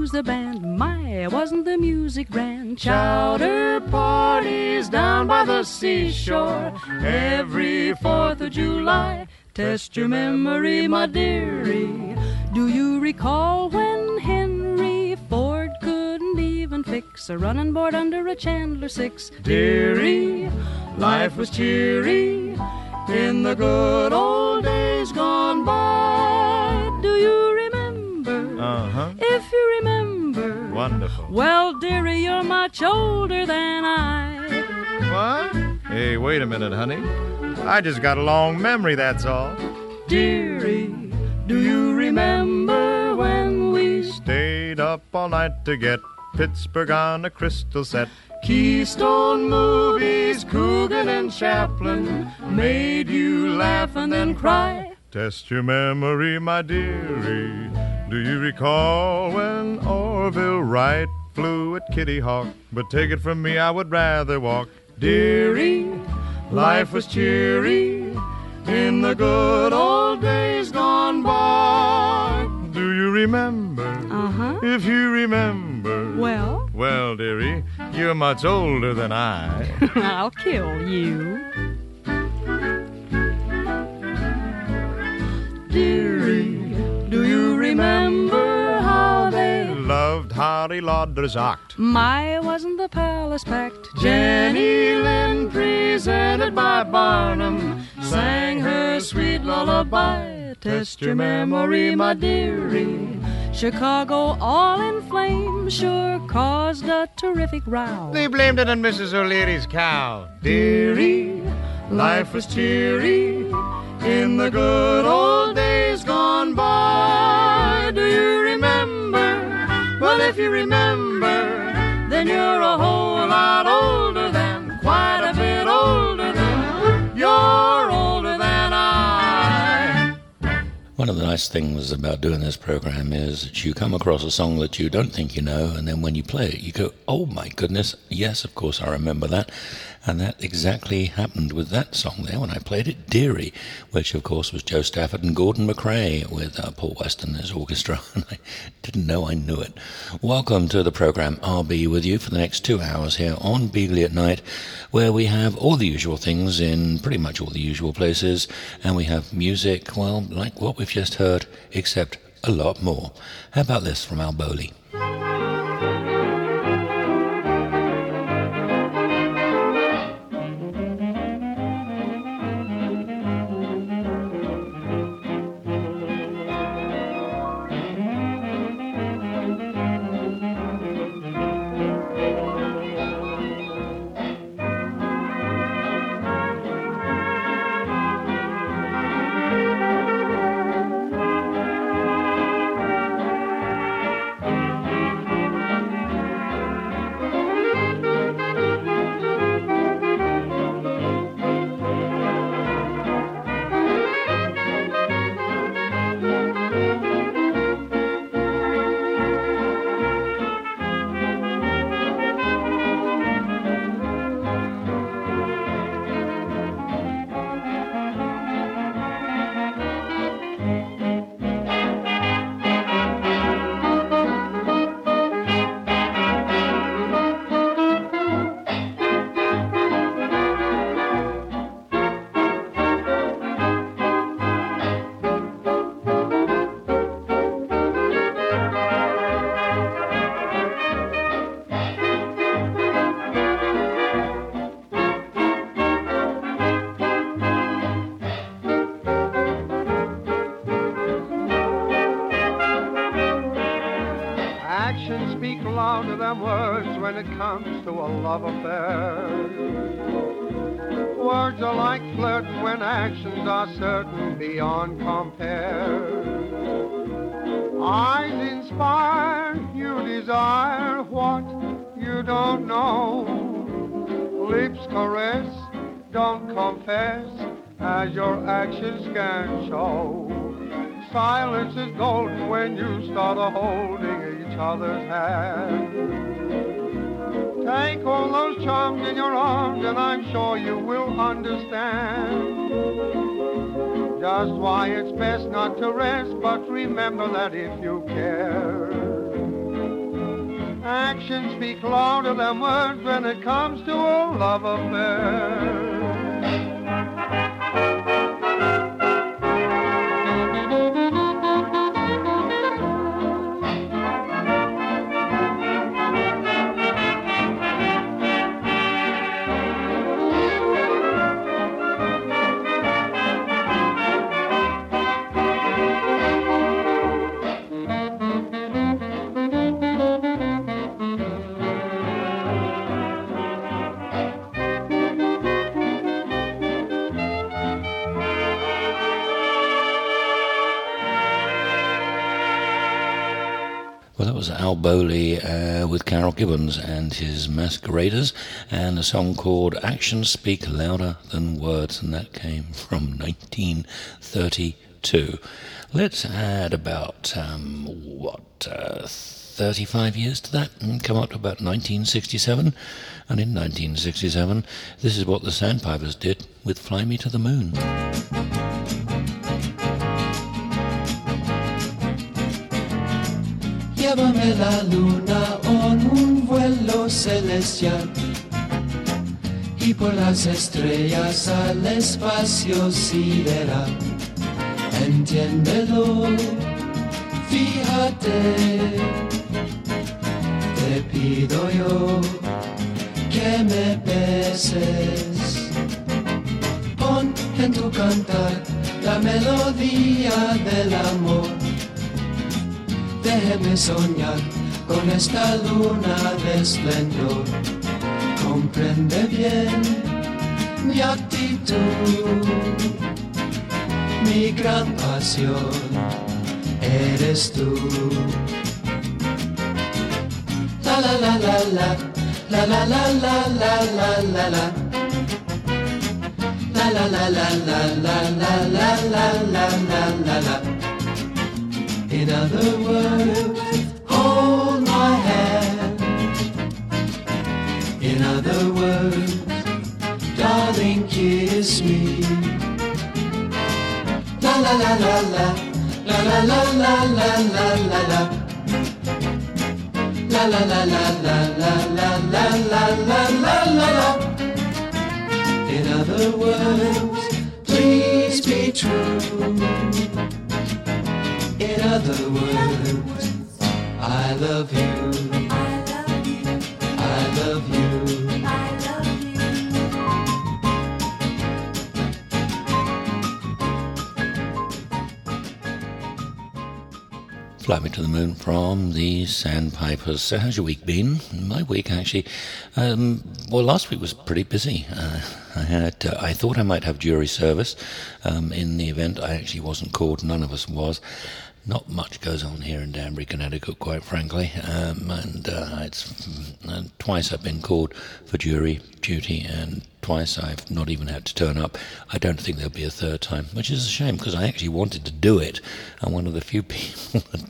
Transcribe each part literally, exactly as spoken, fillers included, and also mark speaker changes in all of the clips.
Speaker 1: who's the band? My, wasn't the music grand? Chowder parties down by the seashore every Fourth of July. Test your memory, my dearie. Do you recall when Henry Ford couldn't even fix a running board under a Chandler six? Dearie, life was cheery in the good old days gone by. Do you remember?
Speaker 2: Uh-huh.
Speaker 1: If you remember.
Speaker 2: Wonderful.
Speaker 1: Well, dearie, you're much older than I.
Speaker 2: What? Hey, wait a minute, honey. I just got a long memory, that's all.
Speaker 1: Dearie, do you remember when we
Speaker 2: stayed up all night to get Pittsburgh on a crystal set?
Speaker 1: Keystone movies, Coogan and Chaplin made you laugh and then cry.
Speaker 2: Test your memory, my dearie. Do you recall when Orville Wright flew at Kitty Hawk? But take it from me, I would rather walk. Dearie, life was cheery in the good old days gone by. Do you remember?
Speaker 1: Uh-huh.
Speaker 2: If you remember.
Speaker 1: Well?
Speaker 2: Well, dearie, you're much older than I.
Speaker 1: I'll kill you. Dearie, do you remember how they
Speaker 2: loved Harry Lauder's act?
Speaker 1: My, wasn't the palace packed? Jenny Lind, presented by Barnum, sang her sweet lullaby. Test your memory, my dearie. Chicago all in flames sure caused a terrific row.
Speaker 2: They blamed it on Missus O'Leary's cow. Dearie, life was cheery in the good old days gone by. Do you remember? Well, if you remember, then you're a whole lot older than, quite a bit older than, you're older than I.
Speaker 3: One of the nice things about doing this program is that you come across a song that you don't think you know, and then when you play it, you go, oh my goodness, yes, of course I remember that. And that exactly happened with that song there when I played it, Dearie, which of course was Joe Stafford and Gordon McRae with uh, Paul West and his orchestra, and I didn't know I knew it. Welcome to the program. I'll be with you for the next two hours here on Beagley at Night, where we have all the usual things in pretty much all the usual places, and we have music, well, like what we've just heard, except a lot more. How about this from Al Bowley?
Speaker 4: Certain beyond compare. Eyes inspire, you desire what you don't know. Lips caress, don't confess, as your actions can show. Silence is golden when you start a holding each other's hand. Take all those charms in your arms and I'm sure you will understand just why it's best not to rest, but remember that if you care, Actions speak louder than words when it comes to a love affair.
Speaker 3: Well, that was Al Bowley uh, with Carol Gibbons and his Masqueraders, and a song called Actions Speak Louder Than Words, and that came from nineteen thirty-two. Let's add about, um, what, uh, thirty-five years to that, and come up to about nineteen sixty-seven. And in nineteen sixty-seven, this is what the Sandpipers did with Fly Me to the Moon.
Speaker 5: Llévame la luna en un vuelo celestial y por las estrellas al espacio sideral. Entiéndelo, fíjate, te pido yo que me beses. Pon en tu cantar la melodía del amor. Déjeme soñar con esta luna de esplendor. Comprende bien mi actitud, mi gran pasión eres tú. La la la la la, la la la la la la la la. La la la la la la la la la la la la. In other words, hold my hand. In other words, darling, kiss me. La la la la la, la la la la la la la la. La la la la la la la la la la la la la. In other words, please be true. In other words, I love you. I love you.
Speaker 3: Fly Me to the Moon from the Sandpipers. So how's your week been? My week, actually, um, well, last week was pretty busy. Uh, I had, uh, I thought I might have jury service um, in the event. I actually wasn't called. None of us was. Not much goes on here in Danbury, Connecticut, quite frankly. Um, and uh, it's uh, twice I've been called for jury duty, and twice I've not even had to turn up. I don't think there'll be a third time, which is a shame because I actually wanted to do it. I'm one of the few people that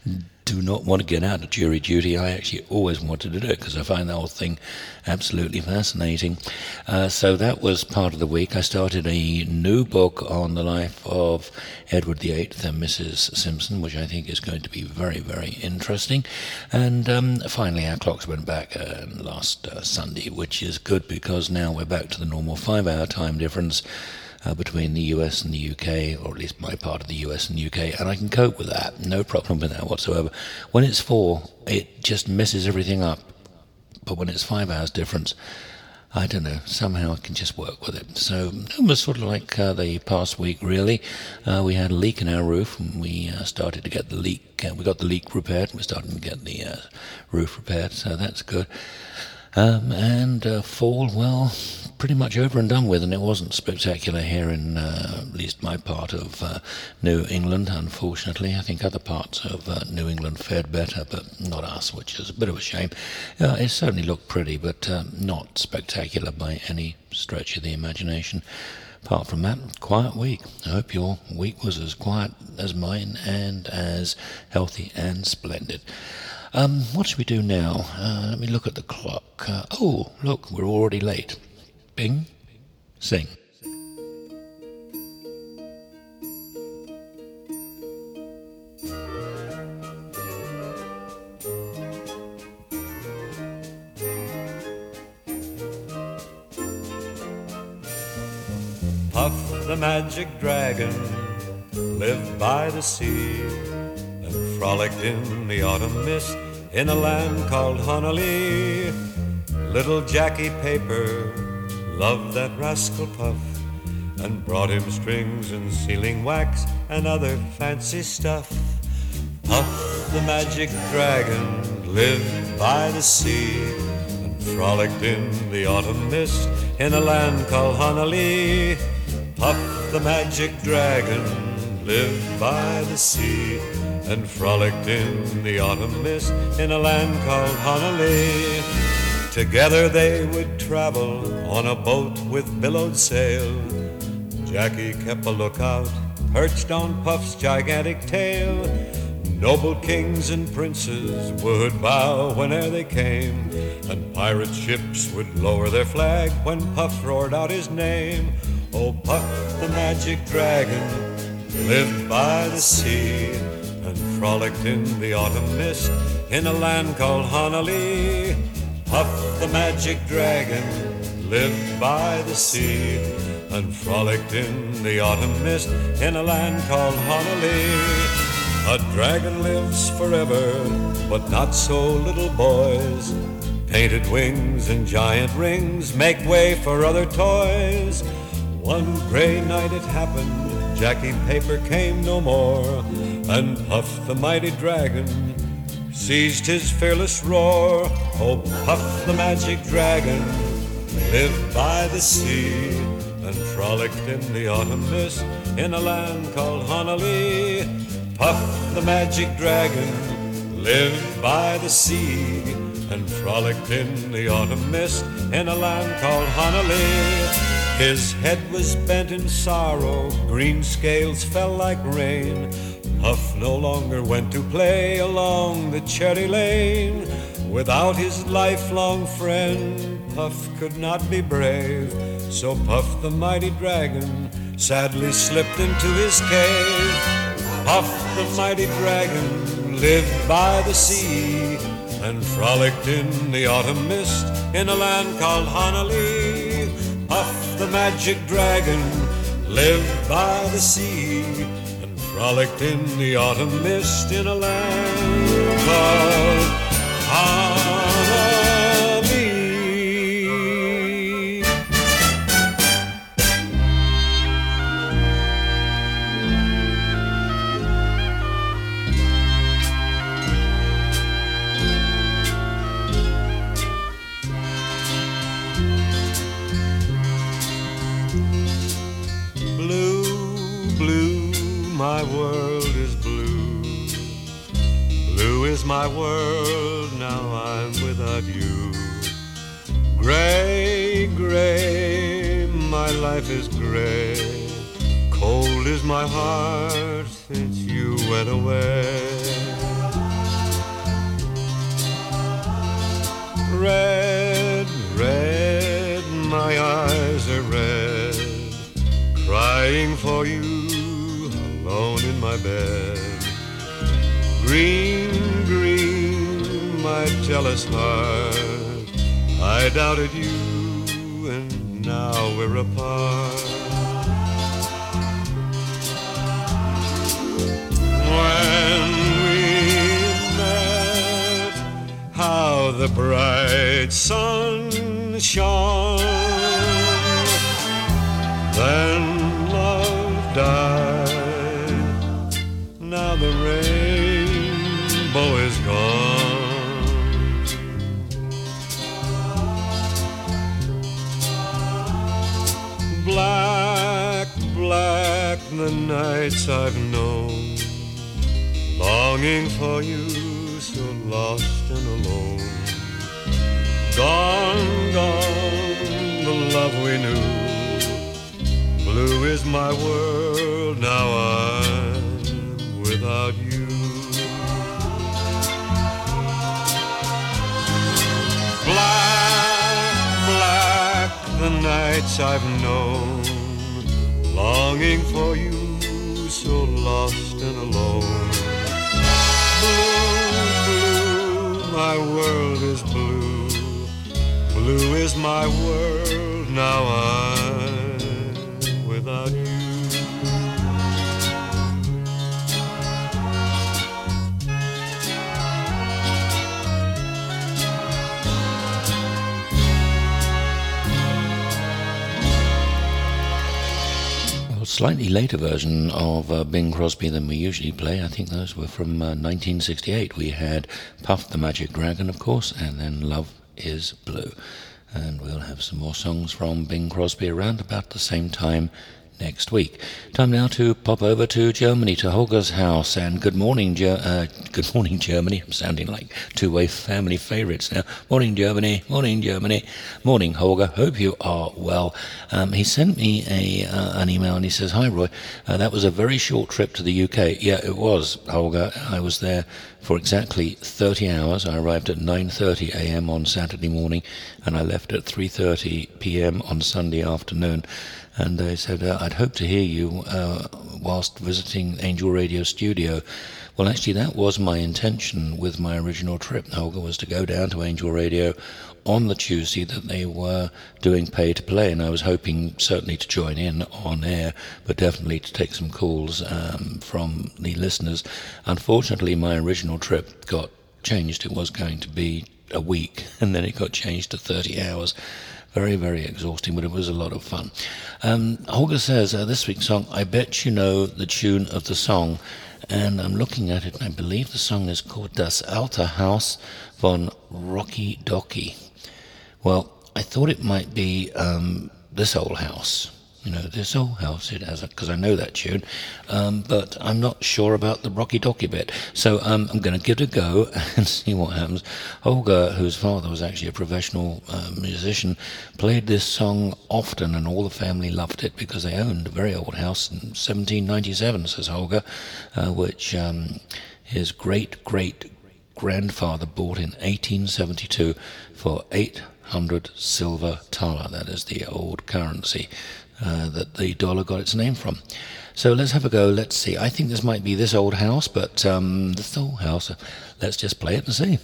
Speaker 3: do not want to get out of jury duty. I actually always wanted to do it because I find the whole thing absolutely fascinating. Uh, so that was part of the week. I started a new book on the life of Edward the Eighth and Missus Simpson, which I think is going to be very, very interesting. And um, finally, our clocks went back uh, last uh, Sunday, which is good because now we're back to the normal five-hour time difference Uh, between the U S and the U K, or at least my part of the U S and U K, and I can cope with that. No problem with that whatsoever. When it's four, it just messes everything up. But when it's five hours difference, I don't know, somehow I can just work with it. So it was sort of like uh, the past week, really. Uh, we had a leak in our roof, and we uh, started to get the leak. Uh, we got the leak repaired. We're starting to get the uh, roof repaired, so that's good. Um, and uh, fall, well, pretty much over and done with, and it wasn't spectacular here in uh, at least my part of uh, New England, unfortunately. I think other parts of uh, New England fared better, but not us, which is a bit of a shame. Uh, it certainly looked pretty, but uh, not spectacular by any stretch of the imagination. Apart from that, quiet week. I hope your week was as quiet as mine and as healthy and splendid. Um, what should we do now? Uh, let me look at the clock. Uh, oh, look, we're already late. Bing, sing.
Speaker 6: Puff the magic dragon lived by the sea and frolicked in the autumn mist in a land called Honolulu. Little Jackie Paper loved that rascal Puff and brought him strings and sealing wax and other fancy stuff. Puff the magic dragon lived by the sea and frolicked in the autumn mist in a land called Honolulu. Puff the magic dragon lived by the sea and frolicked in the autumn mist in a land called Honolulu. Together they would travel on a boat with billowed sail. Jackie kept a lookout, perched on Puff's gigantic tail. Noble kings and princes would bow whene'er they came, and pirate ships would lower their flag when Puff roared out his name. Oh, Puff the magic dragon lived by the sea and frolicked in the autumn mist in a land called Honolulu. Puff the magic dragon lived by the sea and frolicked in the autumn mist in a land called Honolulu. A dragon lives forever, but not so little boys. Painted wings and giant rings make way for other toys. One gray night it happened, Jackie Paper came no more, and Puff the mighty dragon seized his fearless roar. Oh, Puff the magic dragon lived by the sea and frolicked in the autumn mist in a land called Honolulu. Puff the magic dragon lived by the sea and frolicked in the autumn mist in a land called Honolulu. His head was bent in sorrow, green scales fell like rain. Puff no longer went to play along the cherry lane. Without his lifelong friend, Puff could not be brave. So Puff the mighty dragon sadly slipped into his cave. Puff the mighty dragon lived by the sea and frolicked in the autumn mist in a land called Honolulu. Puff the magic dragon lived by the sea and frolicked in the autumn mist in a land called Honolulu. My world is blue, blue is my world, now I'm without you. Gray, gray, my life is gray, cold is my heart since you went away. Red, red, my eyes are red, crying for you alone in my bed. Green, green, my jealous heart, I doubted you and now we're apart. When we met, how the bright sun shone, then love died. Now the rainbow is gone. Black, black the nights I've known, longing for you, so lost and alone. Gone, gone, the love we knew. Blue is my world, now I'm without you. Black, black the nights I've known, longing for you, so lost and alone. Blue, blue, my world is blue, blue is my world, now I'm without
Speaker 3: slightly later version of uh, Bing Crosby than we usually play. I think those were from uh, nineteen sixty-eight. We had Puff the Magic Dragon, of course, and then Love is Blue. And we'll have some more songs from Bing Crosby around about the same time next week. Time now to pop over to Germany, to Holger's house. And good morning, Ger- uh, good morning, Germany. I'm sounding like two-way family favourites now. Morning, Germany. Morning, Germany. Morning, Holger. Hope you are well. Um, he sent me a uh, an email and he says, "Hi, Roy. Uh, that was a very short trip to the U K." Yeah, it was, Holger. I was there for exactly thirty hours. I arrived at nine thirty a.m. on Saturday morning and I left at three thirty p.m. on Sunday afternoon. And they said, uh, I'd hope to hear you uh, whilst visiting Angel Radio Studio. Well, actually, that was my intention with my original trip, Holger, was to go down to Angel Radio on the Tuesday that they were doing pay to play, and I was hoping certainly to join in on air, but definitely to take some calls um, from the listeners. Unfortunately, my original trip got changed. It was going to be a week, and then it got changed to thirty hours. Very, very exhausting, but it was a lot of fun. Um, Holger says, uh, this week's song, I bet you know the tune of the song. And I'm looking at it, and I believe the song is called Das Alte Haus von Rocky Docky. Well, I thought it might be um, This Old House. You know, This Old House, it has, because I know that tune, um, but I'm not sure about the Rocky Docky bit. So um, I'm going to give it a go and see what happens. Holger, whose father was actually a professional uh, musician, played this song often, and all the family loved it because they owned a very old house in seventeen ninety-seven, says Holger, uh, which um, his great-great-grandfather bought in eighteen seventy-two for eight hundred silver thaler. That is the old currency Uh, that the dollar got its name from. So let's have a go. Let's see. I think this might be This Old House, but um, This Old House, let's just play it and see.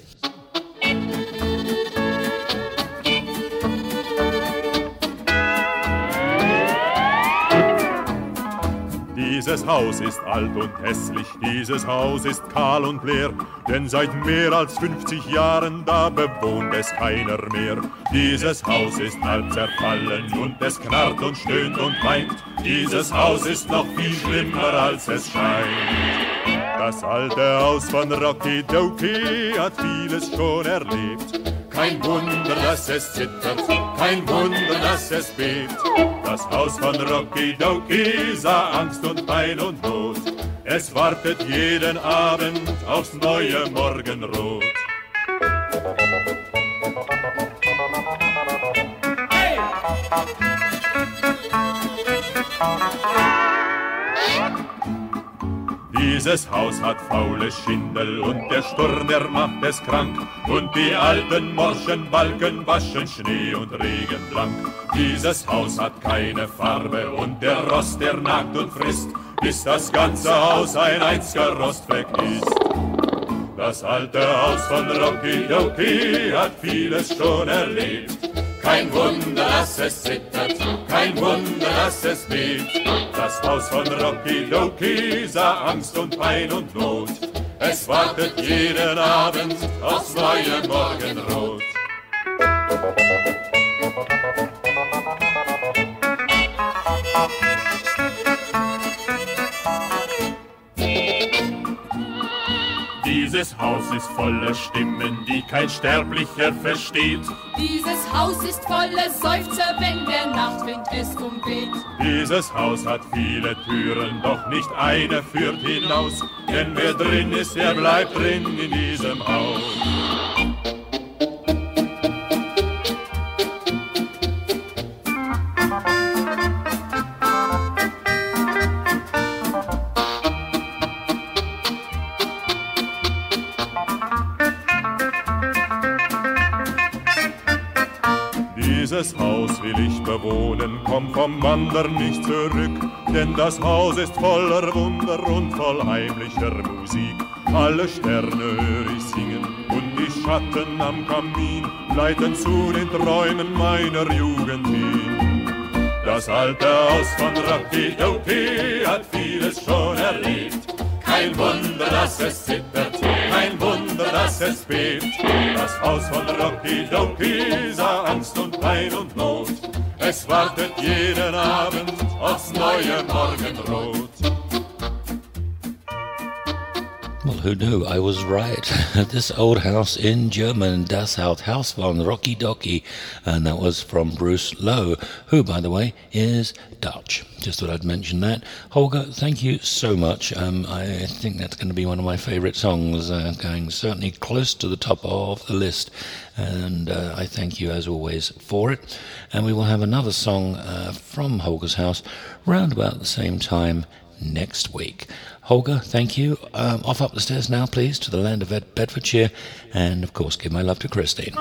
Speaker 7: Dieses Haus ist alt und hässlich, dieses Haus ist kahl und leer, denn seit mehr als fünfzig Jahren da bewohnt es keiner mehr. Dieses Haus ist halb zerfallen und es knarrt und stöhnt und weint, dieses Haus ist noch viel schlimmer als es scheint. Das alte Haus von Rocky Dokie hat vieles schon erlebt. Kein Wunder, dass es zittert, kein Wunder, dass es bebt. Das Haus von Rocky Dokie sah Angst und Pein und Not. Es wartet jeden Abend aufs neue Morgenrot. Hey! Dieses Haus hat faule Schindel und der Sturm, der macht es krank. Und die alten morschen Balken waschen Schnee und Regen blank. Dieses Haus hat keine Farbe und der Rost, der nagt und frisst, bis das ganze Haus ein einziger Rostfleck ist. Das alte Haus von Rocky Dokie hat vieles schon erlebt. Kein Wunder, dass es zittert, kein Wunder, dass es bebt. Das Haus von Rocky Dokie sah Angst und Pein und Not. Es wartet jeden Abend aufs neue Morgenrot. Dieses Haus ist voller Stimmen, die kein Sterblicher versteht.
Speaker 8: Dieses Haus ist voller Seufzer, wenn der Nachtwind es umweht.
Speaker 7: Dieses Haus hat viele Türen, doch nicht eine führt hinaus. Denn wer drin ist, der bleibt drin in diesem Haus. Dieses Haus will ich bewohnen, komm vom Wandern nicht zurück, denn das Haus ist voller Wunder und voll heimlicher Musik. Alle Sterne höre ich singen und die Schatten am Kamin leiten zu den Träumen meiner Jugend hin. Das alte Haus von Rocky Dokie hat vieles schon erlebt. Kein Wunder, dass es zittert, kein Wunder, dass es bebt. Das Haus von Rocky Dokie sah Angst und Pein und Not. es wartet jeden Abend aufs neue Morgenrot.
Speaker 3: Well, who knew? I was right. This old house in German, Das Haus von Rocky Docky, and that was from Bruce Lowe, who, by the way, is Dutch. Just thought I'd mention that. Holger, thank you so much. Um, I think that's going to be one of my favourite songs, uh, going certainly close to the top of the list, and uh, I thank you as always for it. And we will have another song uh, from Holger's house round about the same time next week. Holger, thank you. Um, off up the stairs now, please, to the land of Ed- Bedfordshire, and of course give my love to Christine.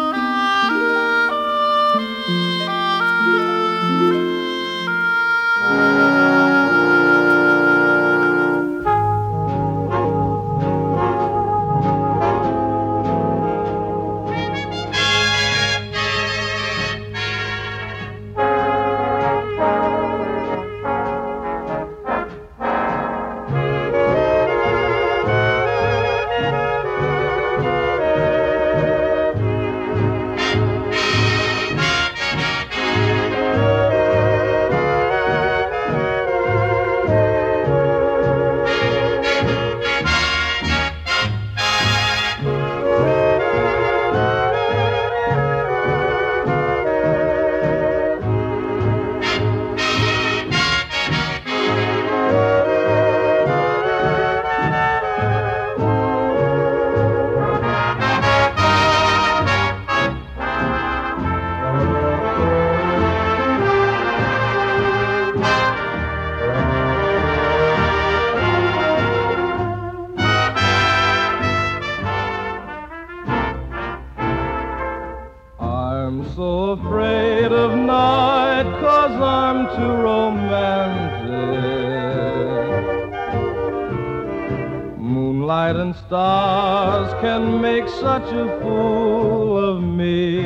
Speaker 9: Such a fool of me.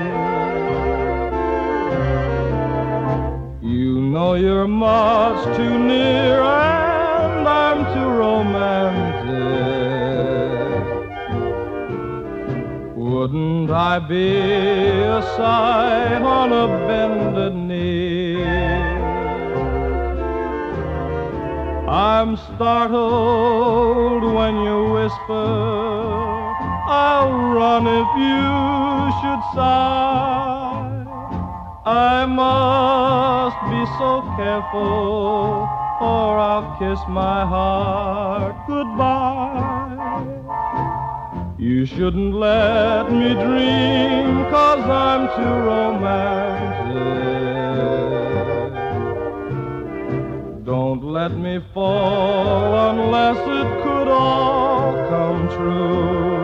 Speaker 9: You know you're much too near and I'm too romantic. Wouldn't I be a sight on a bended knee? I'm startled when you whisper I'll run if you should sigh. I must be so careful or I'll kiss my heart goodbye. You shouldn't let me dream 'cause I'm too romantic. Don't let me fall unless it could all come true.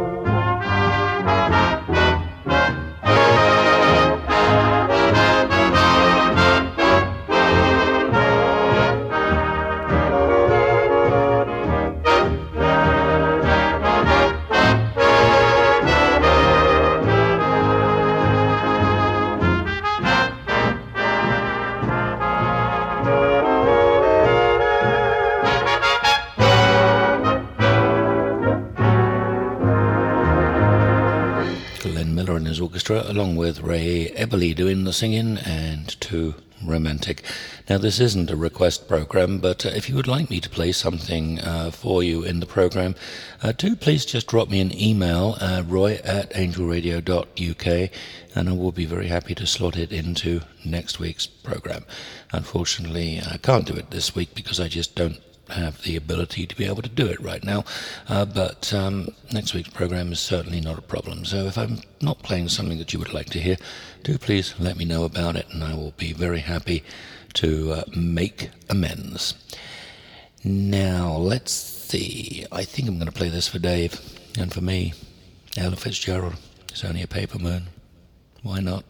Speaker 3: Orchestra, along with Ray Eberly doing the singing, and Too Romantic. Now, this isn't a request program, but uh, if you would like me to play something uh, for you in the program, uh, do please just drop me an email, uh, roy at angelradio dot u k, and I will be very happy to slot it into next week's program. Unfortunately, I can't do it this week because I just don't have the ability to be able to do it right now, uh, but um, next week's program is certainly not a problem. So if I'm not playing something that you would like to hear, do please let me know about it, and I will be very happy to uh, make amends. Now, let's see. I think I'm going to play this for Dave, and for me, Ella Fitzgerald. It's only a paper moon. Why not?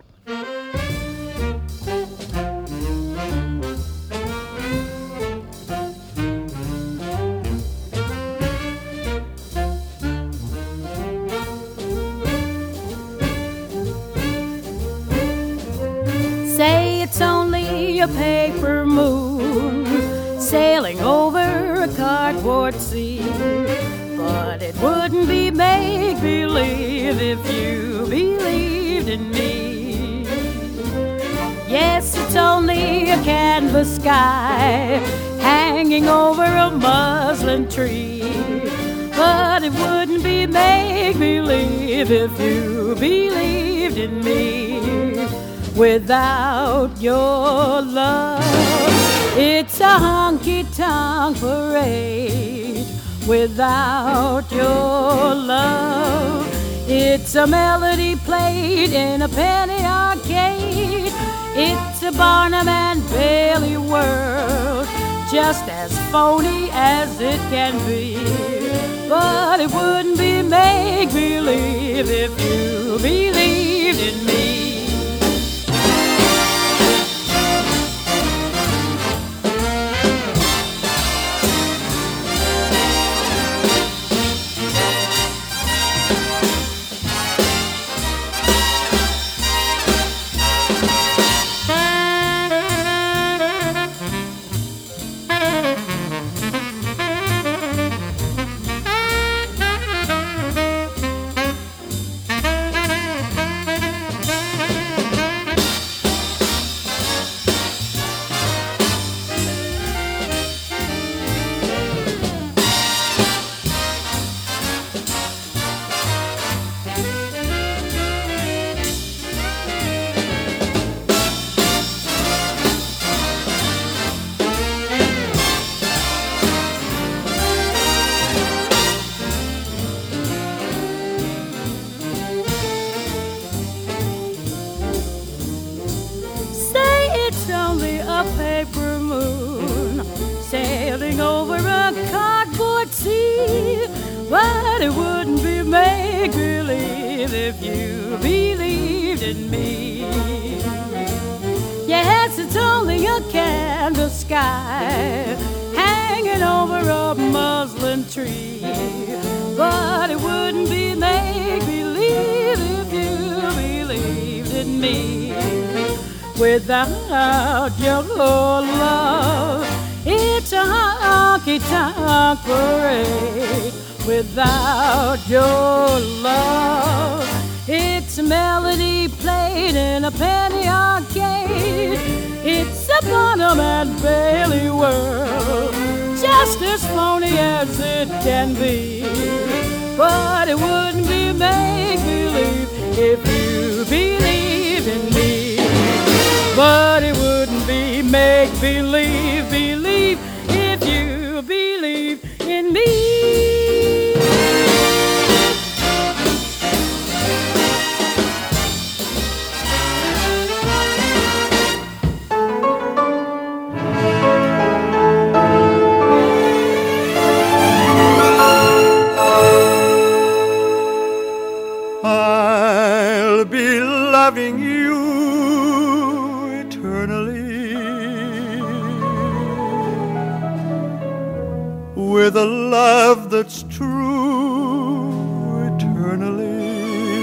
Speaker 1: Say it's only a paper moon sailing over a cardboard sea, but it wouldn't be make-believe if you believed in me. Yes, it's only a canvas sky hanging over a muslin tree. But it wouldn't be make-believe if you believed in me. Without your love, it's a honky-tonk parade. Without your love, it's a melody played in a penny arcade. It's a Barnum and Bailey world, just as phony as it can be. But it wouldn't be make-believe if you believed in me. But it wouldn't be make-believe if you believed in me. Yes, it's only a canvas sky hanging over a muslin tree. But it wouldn't be make-believe if you believed in me. Without your love, it's a honky-tonk parade. Without your love, it's a melody played in a penny arcade. It's a Barnum and Bailey world, just as phony as it can be. But it wouldn't be make-believe if you believed in me. But it wouldn't be make-believe, believe, if you believe in me.
Speaker 4: I'll be loving you eternally with a love that's true eternally.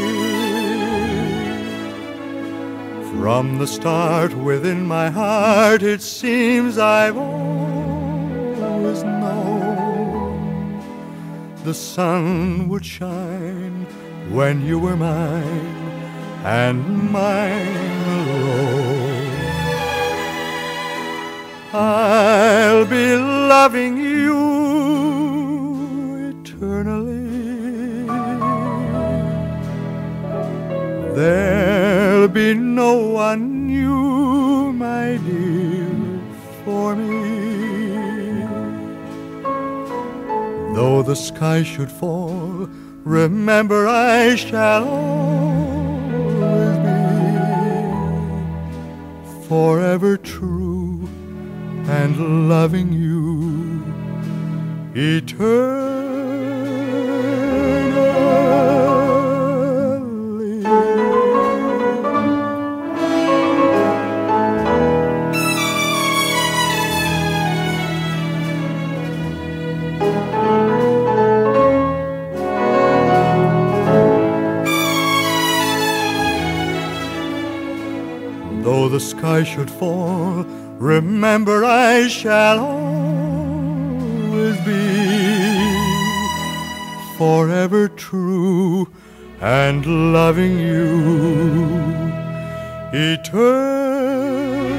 Speaker 4: From the start within my heart it seems I've always known the sun would shine when you were mine and mine alone. I'll be loving you eternally. There'll be no one new, my dear, for me. Though the sky should fall, remember I shall always be forever true and loving you eternally. Though the sky should fall, remember I shall always be forever true and loving you eternally.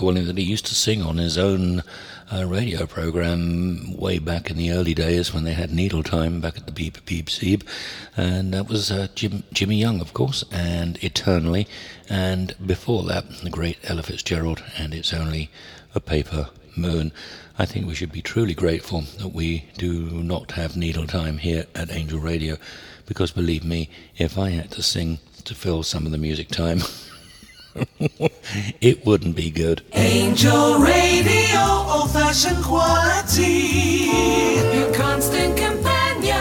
Speaker 3: recalling that he used to sing on his own uh, radio program way back in the early days when they had Needle Time back at the Beep Beep Seeb, and that was uh, Jim, Jimmy Young, of course, and Eternally, and before that, the great Ella Fitzgerald, and It's Only a Paper Moon. I think we should be truly grateful that we do not have Needle Time here at Angel Radio, because believe me, if I had to sing to fill some of the music time, it wouldn't be good.
Speaker 5: Angel Radio, old-fashioned quality, your constant companion.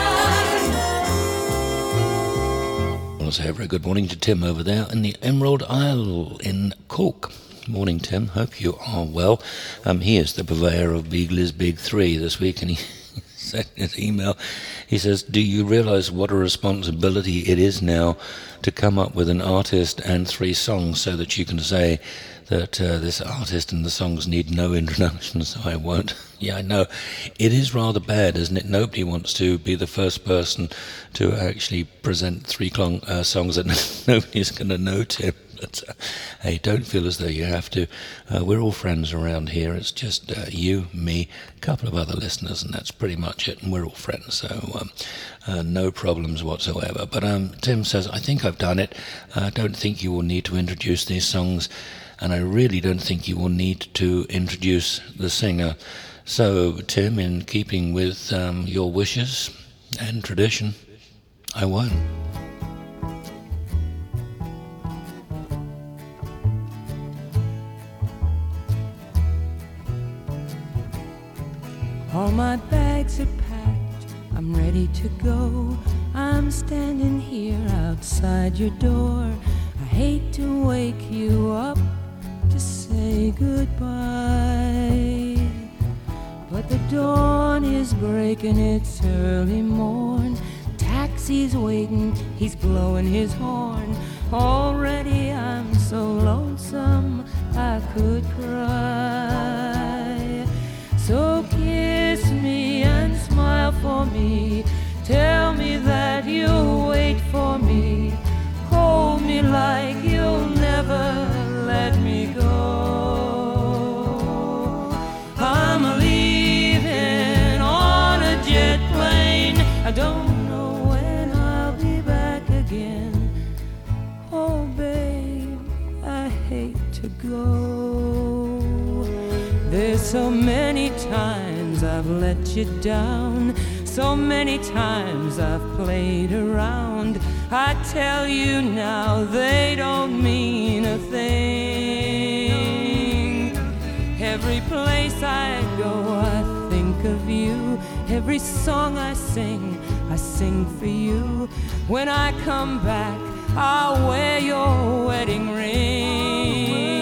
Speaker 3: I want to say a very good morning to Tim over there in the Emerald Isle in Cork. Morning, Tim. Hope you are well. Um, he is the purveyor of Beagley's Big Three this week, and he said in his email, he says, do you realize what a responsibility it is now to come up with an artist and three songs so that you can say that uh, this artist and the songs need no introduction, so I won't. Yeah, I know. It is rather bad, isn't it? Nobody wants to be the first person to actually present three clong, uh, songs that nobody's going to know, Tim. But, uh, hey, don't feel as though you have to. Uh, we're all friends around here. It's just uh, you, me, a couple of other listeners, and that's pretty much it. And we're all friends, so um, uh, no problems whatsoever. But um, Tim says, I think I've done it. I uh, don't think you will need to introduce these songs, and I really don't think you will need to introduce the singer. So, Tim, in keeping with um, your wishes and tradition, I won't.
Speaker 1: All my bags are packed, I'm ready to go. I'm standing here outside your door. I hate to wake you up to say goodbye, but the dawn is breaking, it's early morn. Taxi's waiting, he's blowing his horn. Already I'm so lonesome I could cry. So kiss me and smile for me. Tell me that you'll wait for me. Hold me like you'll never let me go. I'm leaving on a jet plane. I don't know when I'll be back again. Oh, babe, I hate to go. There's so many times I've let you down, so many times I've played around. I tell you now, they don't mean a thing. Every place I go, I think of you. Every song I sing, I sing for you. When I come back, I'll wear your wedding ring.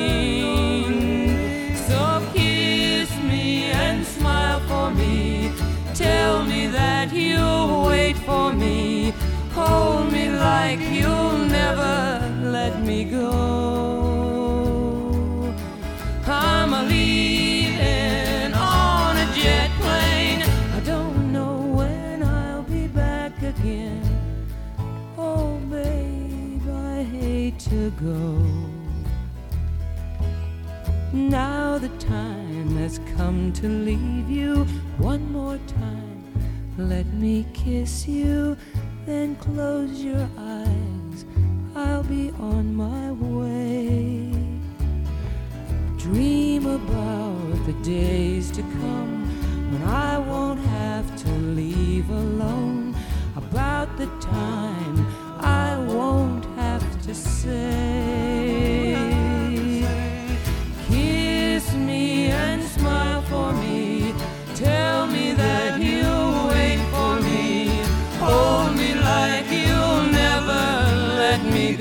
Speaker 1: So kiss me and smile for me. Tell me that you'll wait for me. Hold me like you'll never let me go. I'm leaving on a jet plane. I don't know when I'll be back again. Oh, babe, I hate to go. Now the time has come to leave you. One more time, let me kiss you. Then close your eyes, I'll be on my way. Dream about the days to come when I won't have to leave alone. About the time I won't have to say. Kiss me and smile for me. Tell me that you'll wait for me. Hold me like you'll never let me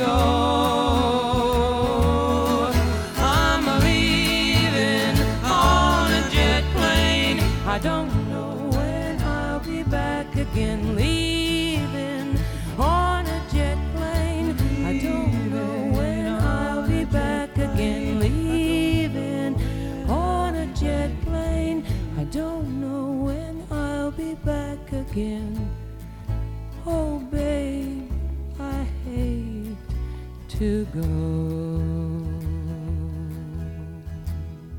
Speaker 1: go. I'm leaving on a jet plane. I don't know when I'll be back again. Leaving on a jet plane. I don't know when I'll be back again. Leaving on a jet plane. I don't know when I'll be back again. Oh, babe, I hate to go.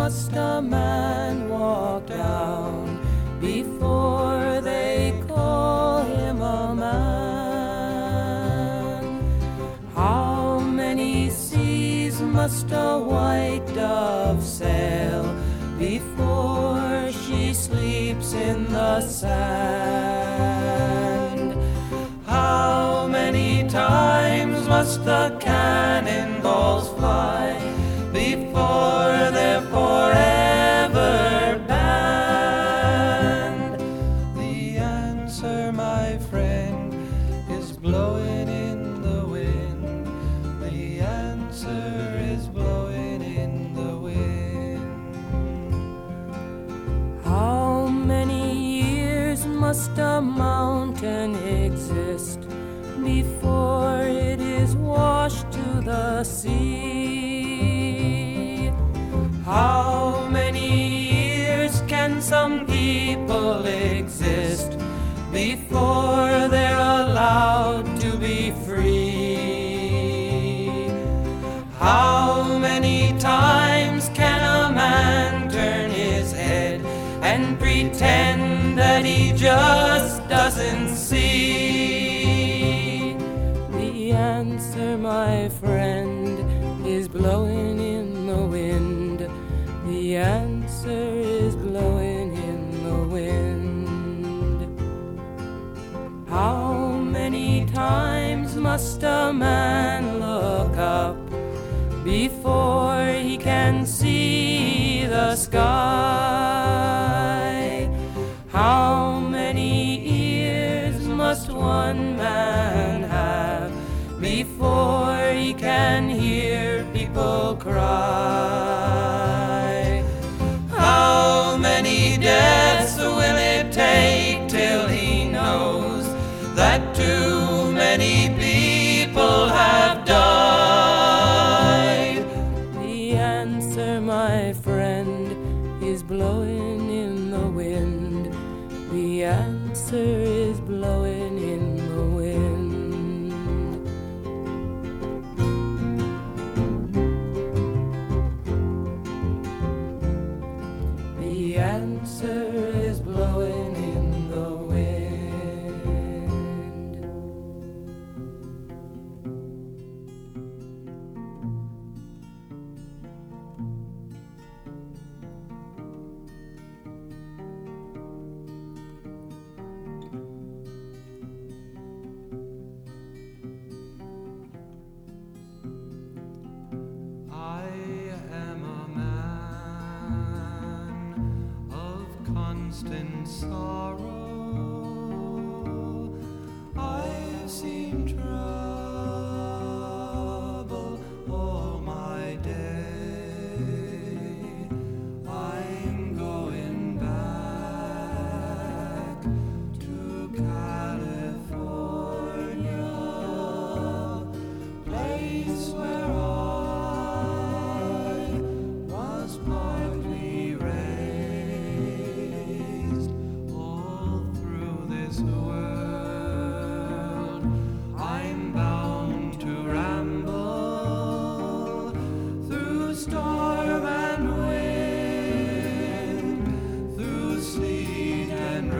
Speaker 10: must a man walk down before they call him a man? How many seas must a white dove sail before she sleeps in the sand? How many times must the cannonballs fly before they're forever banned? The answer, my friend, is blowing in the wind. The answer is blowing in the wind. How many years must a mountain exist before it is washed to the sea? How many years can some people exist before they're allowed to be free? How many times can a man turn his head and pretend that he just doesn't see? The answer, my friend, is blowing in the wind. The answer is blowing in the wind. How many times must a man look up before he can see the sky? How many ears must one man have before he can hear people cry? How many deaths will it take till he knows that too many people have died? The answer, my friend, is blowing in the wind. The answer is blowing in the wind. The answer is blowing in the wind. I am a man of constant sorrow. I've seen trouble all my day. I'm going back to California, place where I was partly raised. All through this world I'm bound to ramble, through storm and wind, through sleet and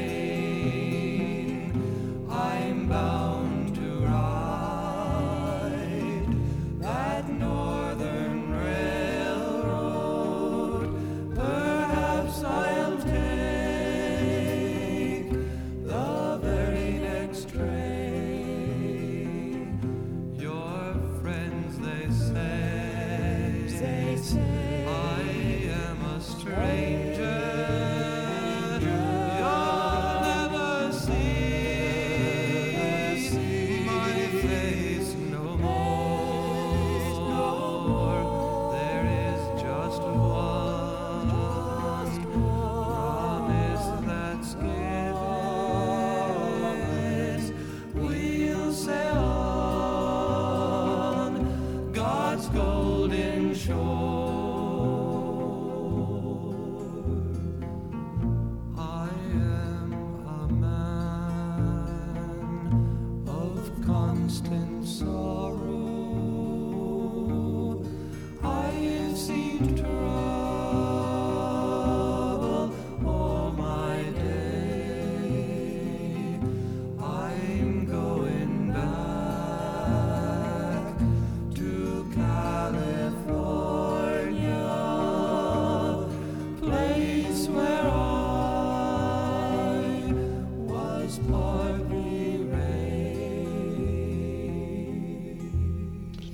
Speaker 10: rain. I'm bound to ride that northern railroad. Perhaps I'll take the very next train. Your friends, they say, I am a stranger. You'll never see my face no more. There is just one promise that's given. We'll sail on God's golden shore. I am a man of constant sorrow. I've seen trouble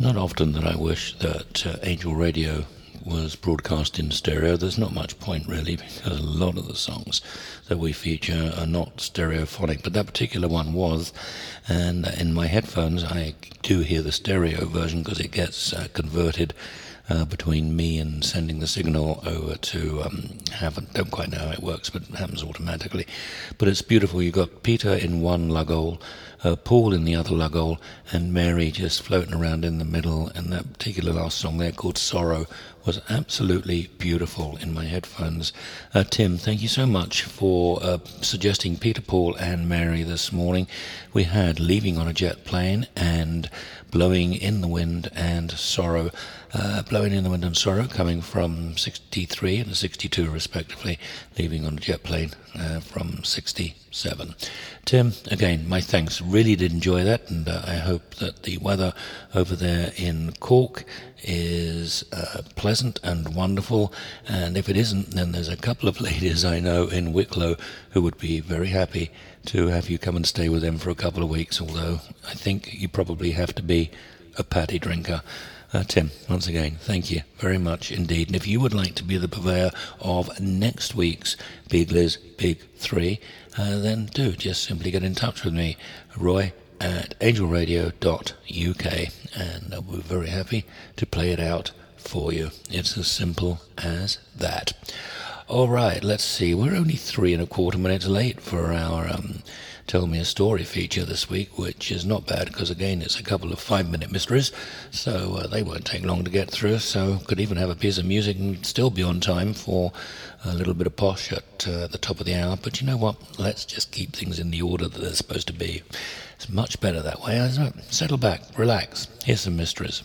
Speaker 3: not often that I wish that uh, Angel Radio was broadcast in stereo. There's not much point, really, because a lot of the songs that we feature are not stereophonic, but that particular one was, and in my headphones I do hear the stereo version because it gets uh, converted uh, between me and sending the signal over to um, have, don't quite know how it works, but it happens automatically. But it's beautiful. You've got Peter in one lug hole, uh, Paul in the other lug hole, and Mary just floating around in the middle, and that particular last song there called Sorrow was absolutely beautiful in my headphones. Uh, Tim, thank you so much for uh, suggesting Peter, Paul and Mary this morning. We had Leaving on a Jet Plane and Blowing in the Wind and Sorrow. Uh, Blowing in the Wind and Sorrow coming from sixty-three and sixty-two respectively. Leaving on a Jet Plane uh, from sixty-seven. Tim, again, my thanks. Really did enjoy that, and uh, I hope that the weather over there in Cork is uh, pleasant and wonderful, and if it isn't, then there's a couple of ladies I know in Wicklow who would be very happy to have you come and stay with them for a couple of weeks, although I think you probably have to be a paddy drinker. Uh, Tim, once again, thank you very much indeed. And if you would like to be the purveyor of next week's Big Liz Big Three, uh, then do just simply get in touch with me, Roy, at angel radio dot U K, and I'll be very happy to play it out for you. It's as simple as that. All right, let's see. We're only three and a quarter minutes late for our um, Tell Me a Story feature this week, which is not bad because, again, it's a couple of five-minute mysteries, so uh, they won't take long to get through, so could even have a piece of music and still be on time for a little bit of posh at uh, the top of the hour. But you know what? Let's just keep things in the order that they're supposed to be. It's much better that way, isn't it? Settle back, relax. Here's some mysteries.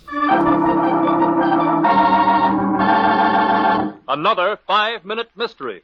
Speaker 11: Another five-minute mystery.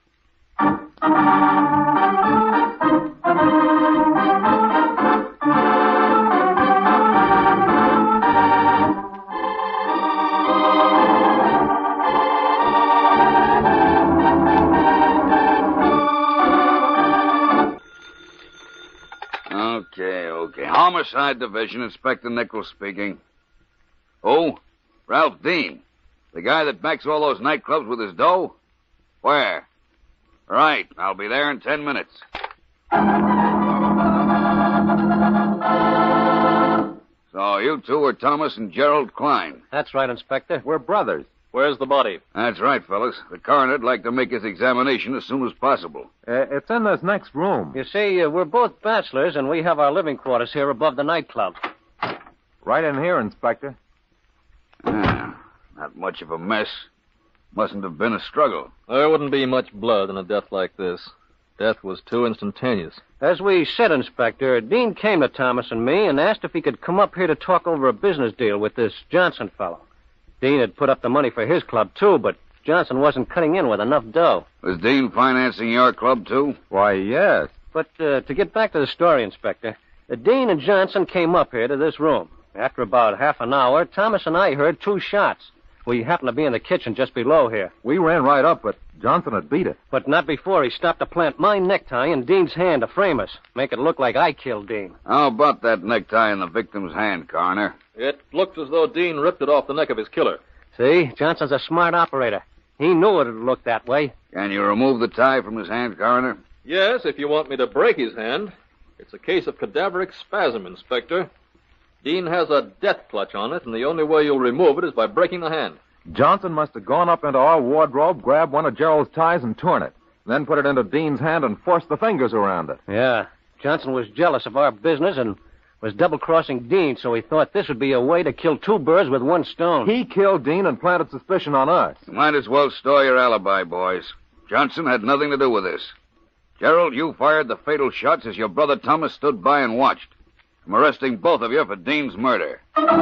Speaker 12: Okay, okay. Homicide Division, Inspector Nichols speaking. Oh, Ralph Dean. The guy that backs all those nightclubs with his dough? Where? Right, I'll be there in ten minutes. So you two are Thomas and Gerald Klein.
Speaker 13: That's right, Inspector.
Speaker 11: We're brothers. Where's the body?
Speaker 12: That's right, fellas. The coroner'd like to make his examination as soon as possible.
Speaker 11: Uh, it's in this next room.
Speaker 13: You see, uh, we're both bachelors, and we have our living quarters here above the nightclub.
Speaker 11: Right in here, Inspector.
Speaker 12: Ah, not much of a mess. Mustn't have been a struggle.
Speaker 11: There wouldn't be much blood in a death like this. Death was too instantaneous.
Speaker 13: As we said, Inspector, Dean came to Thomas and me and asked if he could come up here to talk over a business deal with this Johnson fellow. Dean had put up the money for his club, too, but Johnson wasn't cutting in with enough dough.
Speaker 12: Was Dean financing your club, too?
Speaker 11: Why, yes.
Speaker 13: But uh, to get back to the story, Inspector, uh, Dean and Johnson came up here to this room. After about half an hour, Thomas and I heard two shots. We happened to be in the kitchen just below here.
Speaker 11: We ran right up, but Johnson had beat it.
Speaker 13: But not before he stopped to plant my necktie in Dean's hand to frame us. Make it look like I killed Dean.
Speaker 12: How about that necktie in the victim's hand, Coroner?
Speaker 11: It looked as though Dean ripped it off the neck of his killer.
Speaker 13: See? Johnson's a smart operator. He knew it would look that way.
Speaker 12: Can you remove the tie from his hand, Coroner?
Speaker 11: Yes, if you want me to break his hand. It's a case of cadaveric spasm, Inspector. Dean has a death clutch on it, and the only way you'll remove it is by breaking the hand.
Speaker 14: Johnson must have gone up into our wardrobe, grabbed one of Gerald's ties, and torn it. Then put it into Dean's hand and forced the fingers around it.
Speaker 13: Yeah. Johnson was jealous of our business and was double-crossing Dean, so he thought this would be a way to kill two birds with one stone.
Speaker 14: He killed Dean and planted suspicion on us.
Speaker 12: You might as well store your alibi, boys. Johnson had nothing to do with this. Gerald, you fired the fatal shots as your brother Thomas stood by and watched. I'm arresting both of you for Dean's murder.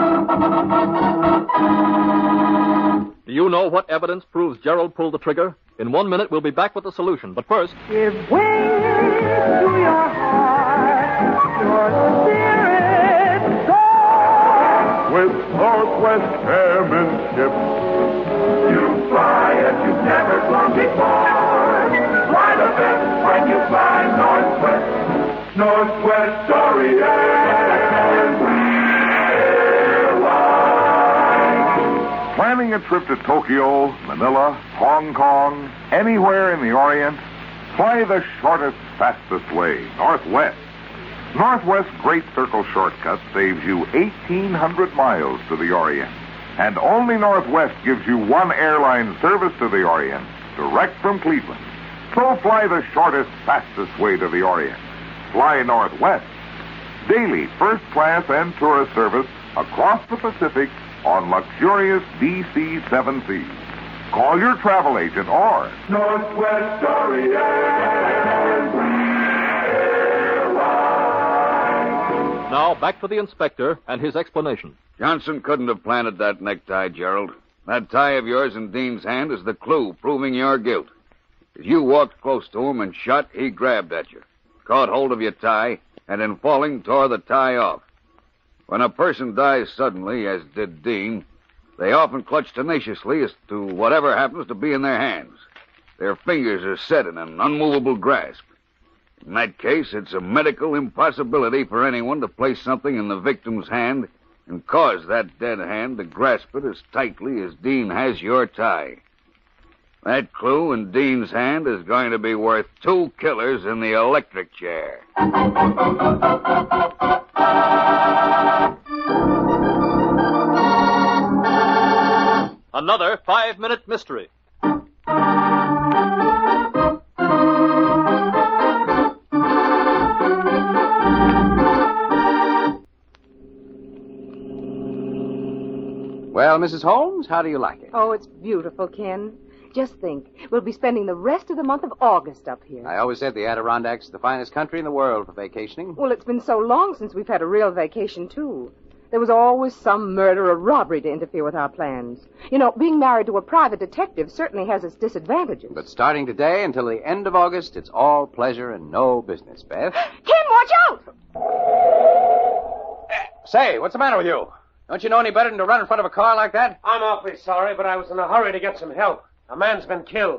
Speaker 11: Do you know what evidence proves Gerald pulled the trigger? In one minute, we'll be back with the solution. But first...
Speaker 15: Give way to your heart, your spirit soar.
Speaker 7: With Northwest Airmanship,
Speaker 15: you fly as you've never flown before. Fly the best when you fly Northwest. Northwest Story Air. We're one.
Speaker 16: planning a trip to Tokyo, Manila, Hong Kong, anywhere in the Orient? Fly the shortest, fastest way, Northwest. Northwest Great Circle Shortcut saves you eighteen hundred miles to the Orient. And only Northwest gives you one airline service to the Orient, direct from Cleveland. So fly the shortest, fastest way to the Orient. Fly Northwest. Daily first class and tourist service across the Pacific on luxurious D C seven Cs. Call your travel agent or
Speaker 15: Northwest Orient.
Speaker 11: Now, back to the inspector and his explanation.
Speaker 12: Johnson couldn't have planted that necktie, Gerald. That tie of yours in Dean's hand is the clue proving your guilt. As you walked close to him and shot, he grabbed at you, caught hold of your tie, and in falling, tore the tie off. When a person dies suddenly, as did Dean, they often clutch tenaciously as to whatever happens to be in their hands. Their fingers are set in an unmovable grasp. In that case, it's a medical impossibility for anyone to place something in the victim's hand and cause that dead hand to grasp it as tightly as Dean has your tie. That clue in Dean's hand is going to be worth two killers in the electric chair.
Speaker 11: Another five-minute mystery.
Speaker 17: Well, Missus Holmes, how do you like it?
Speaker 18: Oh, it's beautiful, Ken. Just think, we'll be spending the rest of the month of August up here.
Speaker 17: I always said the Adirondacks is the finest country in the world for vacationing.
Speaker 18: Well, it's been so long since we've had a real vacation, too. There was always some murder or robbery to interfere with our plans. You know, being married to a private detective certainly has its disadvantages.
Speaker 17: But starting today until the end of August, it's all pleasure and no business, Beth.
Speaker 18: Ken, watch out!
Speaker 17: Say, what's the matter with you? Don't you know any better than to run in front of a car like that?
Speaker 13: I'm awfully sorry, but I was in a hurry to get some help. A man's been killed.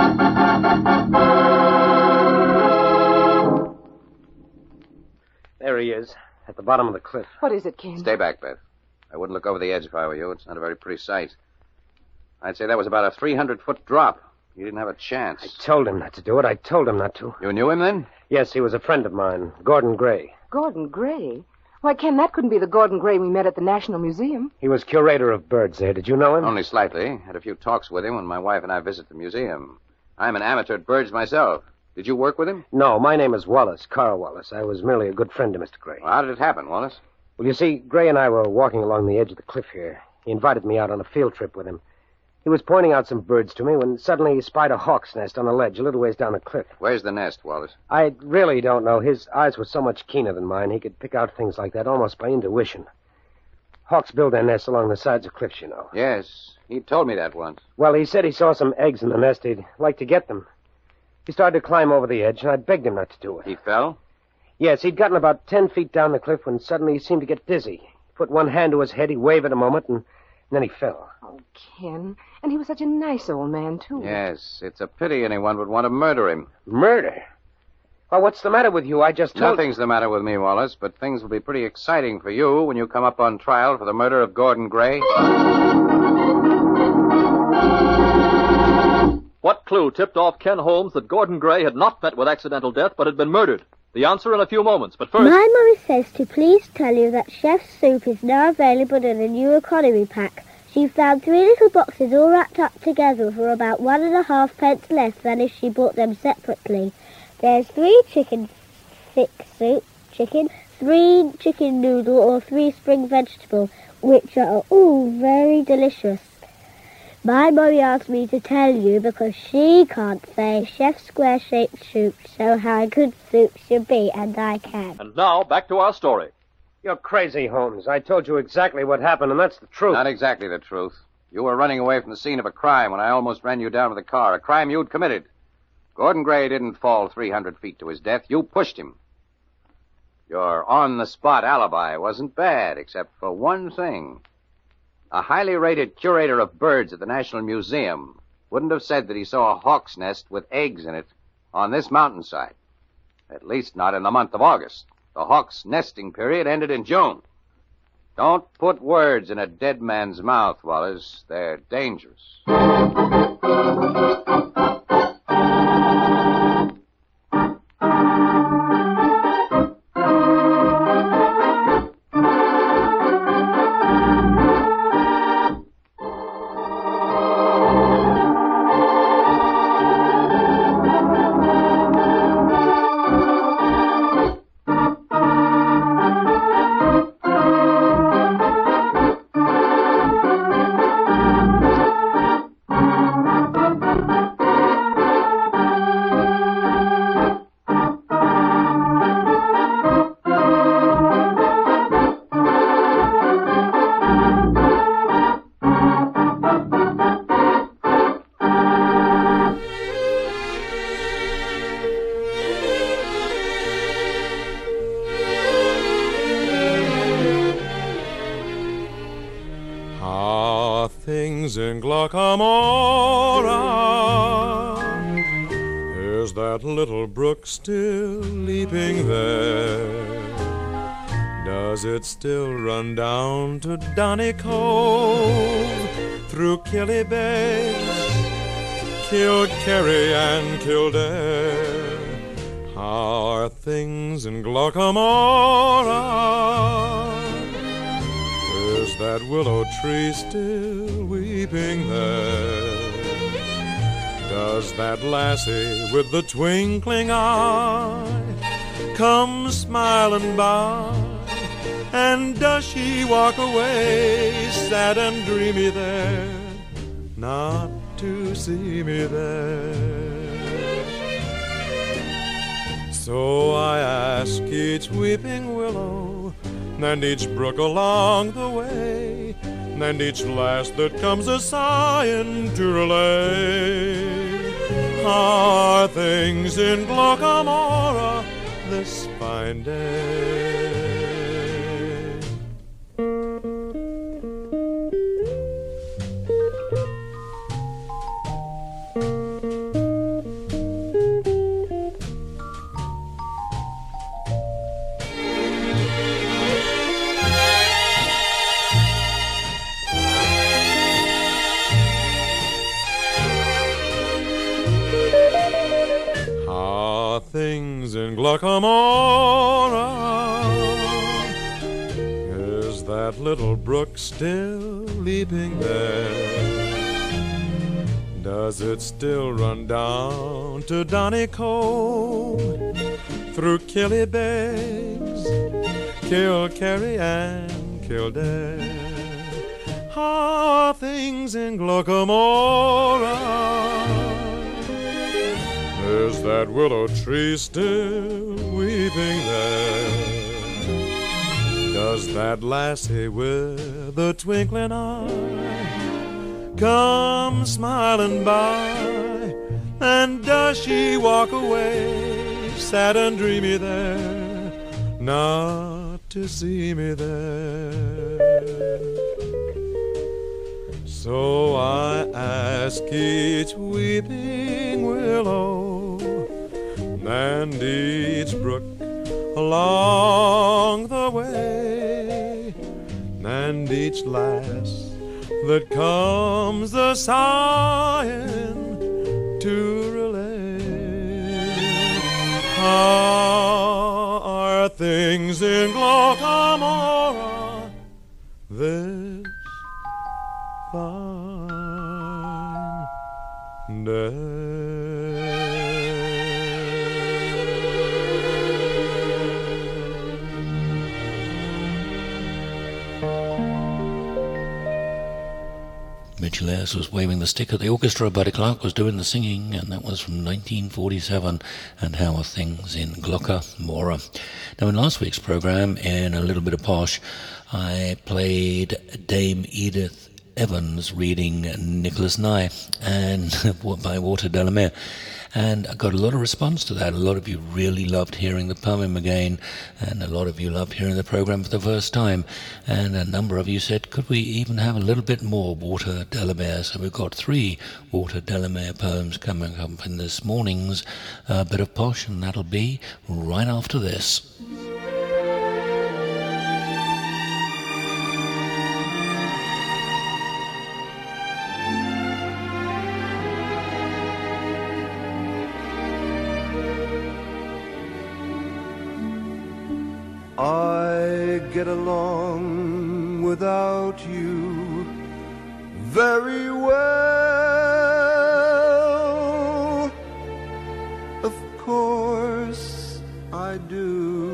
Speaker 13: There he is, at the bottom of the cliff.
Speaker 18: What is it, Ken?
Speaker 17: Stay back, Beth. I wouldn't look over the edge if I were you. It's not a very pretty sight. I'd say that was about a three hundred foot drop. You didn't have a chance.
Speaker 13: I told him not to do it. I told him not to.
Speaker 17: You knew him then?
Speaker 13: Yes, he was a friend of mine, Gordon Gray.
Speaker 18: Gordon Gray? Why, Ken, that couldn't be the Gordon Gray we met at the National Museum.
Speaker 13: He was curator of birds there. Did you know him?
Speaker 17: Only slightly. Had a few talks with him when my wife and I visit the museum. I'm an amateur at birds myself. Did you work with him?
Speaker 13: No, my name is Wallace, Carl Wallace. I was merely a good friend to Mister Gray.
Speaker 17: Well, how did it happen, Wallace?
Speaker 13: Well, you see, Gray and I were walking along the edge of the cliff here. He invited me out on a field trip with him. He was pointing out some birds to me when suddenly he spied a hawk's nest on a ledge a little ways down the cliff.
Speaker 17: Where's the nest, Wallace?
Speaker 13: I really don't know. His eyes were so much keener than mine, he could pick out things like that almost by intuition. Hawks build their nests along the sides of cliffs, you know.
Speaker 17: Yes, he told me that once.
Speaker 13: Well, he said he saw some eggs in the nest. He'd like to get them. He started to climb over the edge, and I begged him not to do it.
Speaker 17: He fell?
Speaker 13: Yes, he'd gotten about ten feet down the cliff when suddenly he seemed to get dizzy. He put one hand to his head, he wavered a moment, and then he fell.
Speaker 18: Oh, Ken. And he was such a nice old man, too.
Speaker 17: Yes, it's a pity anyone would want to murder him.
Speaker 13: Murder? Well, what's the matter with you? I just told...
Speaker 17: Nothing's the matter with me, Wallace, but things will be pretty exciting for you when you come up on trial for the murder of Gordon Gray.
Speaker 11: What clue tipped off Ken Holmes that Gordon Gray had not met with accidental death but had been murdered? The answer in a few moments, but first...
Speaker 19: My mummy says to please tell you that Chef's Soup is now available in a new economy pack. She found three little boxes all wrapped up together for about one and a half pence less than if she bought them separately. There's three chicken thick soup, chicken, three chicken noodle or three spring vegetable, which are all very delicious. My mummy asked me to tell you because she can't say Chef's square-shaped soup, so how good soup should be, and I can.
Speaker 11: And now, back to our story.
Speaker 13: You're crazy, Holmes. I told you exactly what happened, and that's the truth.
Speaker 17: Not exactly the truth. You were running away from the scene of a crime when I almost ran you down with a car, a crime you'd committed. Gordon Gray didn't fall three hundred feet to his death. You pushed him. Your on-the-spot alibi wasn't bad, except for one thing. A highly rated curator of birds at the National Museum wouldn't have said that he saw a hawk's nest with eggs in it on this mountainside. At least not in the month of August. The hawk's nesting period ended in June. Don't put words in a dead man's mouth, Wallace. They're dangerous.
Speaker 7: In Glockamora, is that little brook still leaping there? Does it still run down to Donny Cove, through Killybegs, Kilkerry and Kildare? How are things in Glockamora? Is that willow tree still weeping there? Does that lassie with the twinkling eye come smiling by? And does she walk away sad and dreamy there, not to see me there? So I ask each weeping willow and each brook along the way, and each lass that comes a-sighing to relay, how are things in Glockamora this fine day? Things in Glockamora, is that little brook still leaping there? Does it still run down to Donny Cove, through Killybegs, Kilkerry and Kildare? How are things in Glockamora? Is that willow tree still weeping there? Does that lassie with the twinkling eye come smiling by? And does she walk away sad and dreamy there, not to see me there? So I ask each weeping willow and each brook along the way, and each lass that comes a-sighing to relay, how are things in Glockamora this fine day?
Speaker 3: Mitchell Ayres was waving the stick at the orchestra, Buddy Clark was doing the singing, and that was from nineteen forty-seven, and How Are Things in Glockamora. Now, in last week's programme, in a little bit of posh, I played Dame Edith Evans reading Nicholas Nye and by Walter Delamere, and I got a lot of response to that. A lot of you really loved hearing the poem again, and a lot of you loved hearing the program for the first time, and a number of you said, could we even have a little bit more Walter Delamere? So we've got three Walter Delamere poems coming up in this morning's uh, bit of posh, and that'll be right after this.
Speaker 20: I get along without you very well. Of course I do.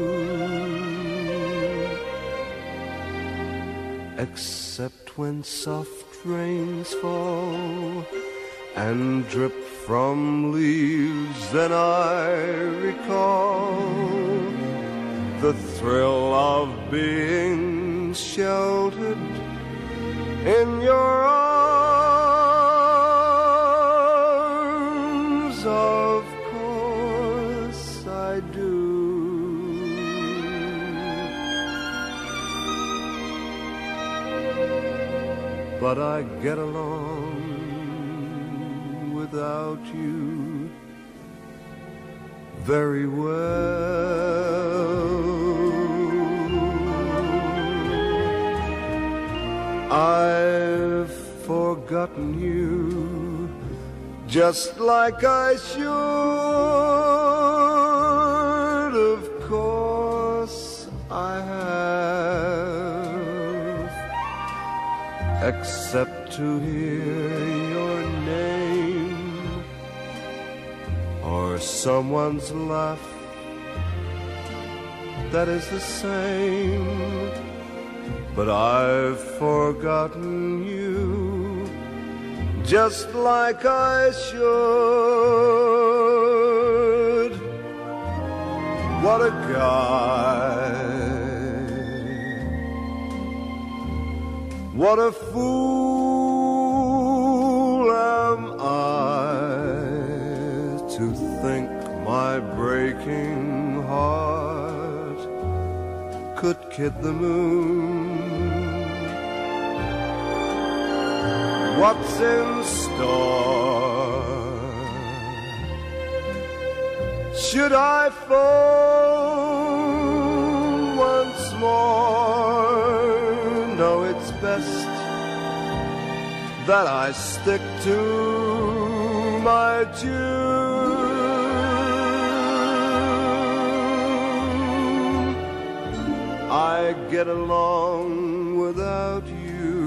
Speaker 20: Except when soft rains fall and drip from leaves, then I recall the thrill of being sheltered in your arms. Of course I do. But I get along without you very well. I've forgotten you just like I should. Of course I have, except to hear your name or someone's laugh that is the same. But I've forgotten you just like I should. What a guy, what a fool am I to think my breaking heart could kid the moon. What's in store? Should I fall once more? No, it's best that I stick to my tune. I get along without you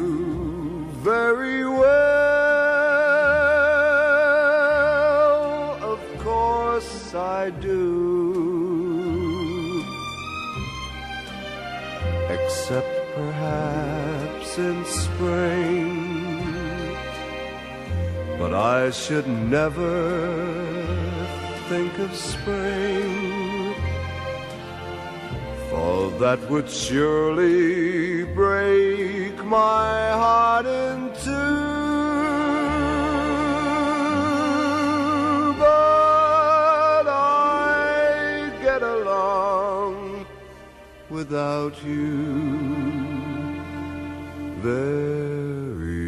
Speaker 20: very well. Of course I do. Except perhaps in spring. But I should never think of spring, for that would surely break my heart in two. But I get along without you very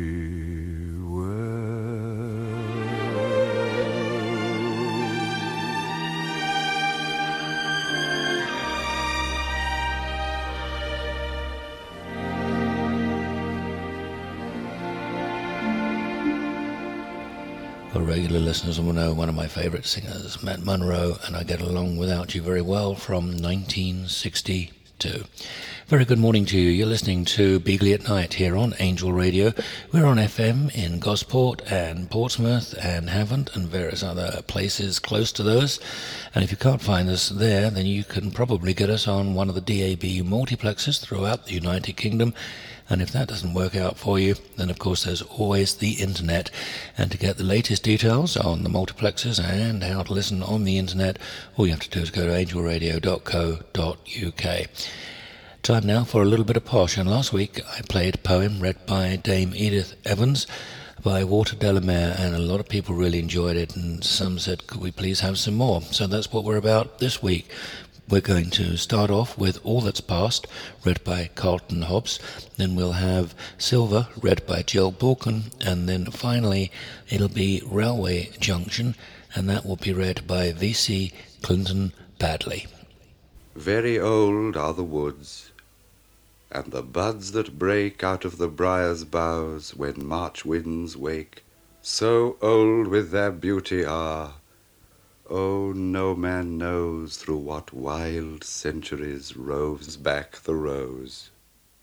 Speaker 3: The regular listeners will know one of my favourite singers, Matt Monro, and I Get Along Without You Very Well from nineteen sixty-two. Very good morning to you. You're listening to Beagley at Night here on Angel Radio. We're on F M in Gosport and Portsmouth and Havant and various other places close to those. And if you can't find us there, then you can probably get us on one of the D A B multiplexes throughout the United Kingdom. And if that doesn't work out for you, then of course there's always the internet. And to get the latest details on the multiplexes and how to listen on the internet, all you have to do is go to angel radio dot co dot uk. Time now for a little bit of posh. And last week I played a poem read by Dame Edith Evans by Walter Delamere, and a lot of people really enjoyed it, and some said, could we please have some more? So that's what we're about this week. We're going to start off with All That's Past, read by Carlton Hobbs. Then we'll have Silver, read by Jill Balkan. And then finally, it'll be Railway Junction, and that will be read by V C Clinton Badley.
Speaker 21: Very old are the woods, and the buds that break out of the briar's boughs when March winds wake, so old with their beauty are. Oh, no man knows through what wild centuries roves back the rose.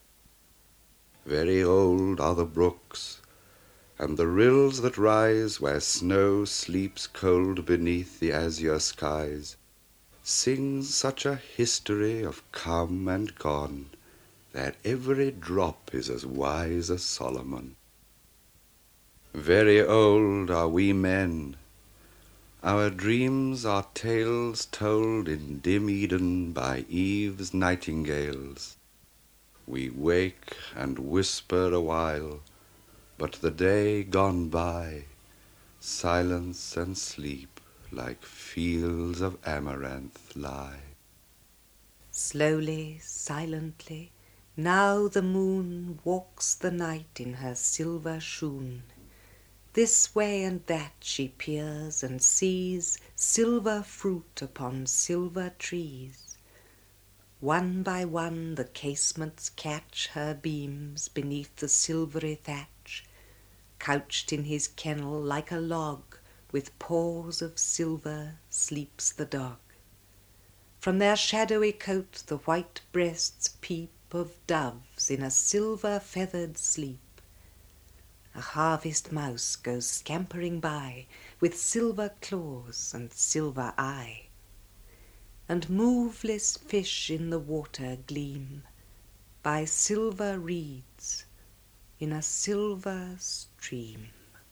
Speaker 21: Very old are the brooks, and the rills that rise where snow sleeps cold beneath the azure skies, sings such a history of come and gone, that every drop is as wise as Solomon. Very old are we men. Our dreams are tales told in dim Eden by Eve's nightingales. We wake and whisper a while, but the day gone by, silence and sleep like fields of amaranth lie.
Speaker 2: Slowly, silently, now the moon walks the night in her silver shoon. This way and that she peers and sees silver fruit upon silver trees. One by one the casements catch her beams beneath the silvery thatch. Couched in his kennel like a log, with paws of silver, sleeps the dog. From their shadowy coat the white breasts peep of doves in a silver-feathered sleep. A harvest mouse goes scampering by with silver claws and silver eye. And moveless fish in the water gleam by silver reeds in a silver stream.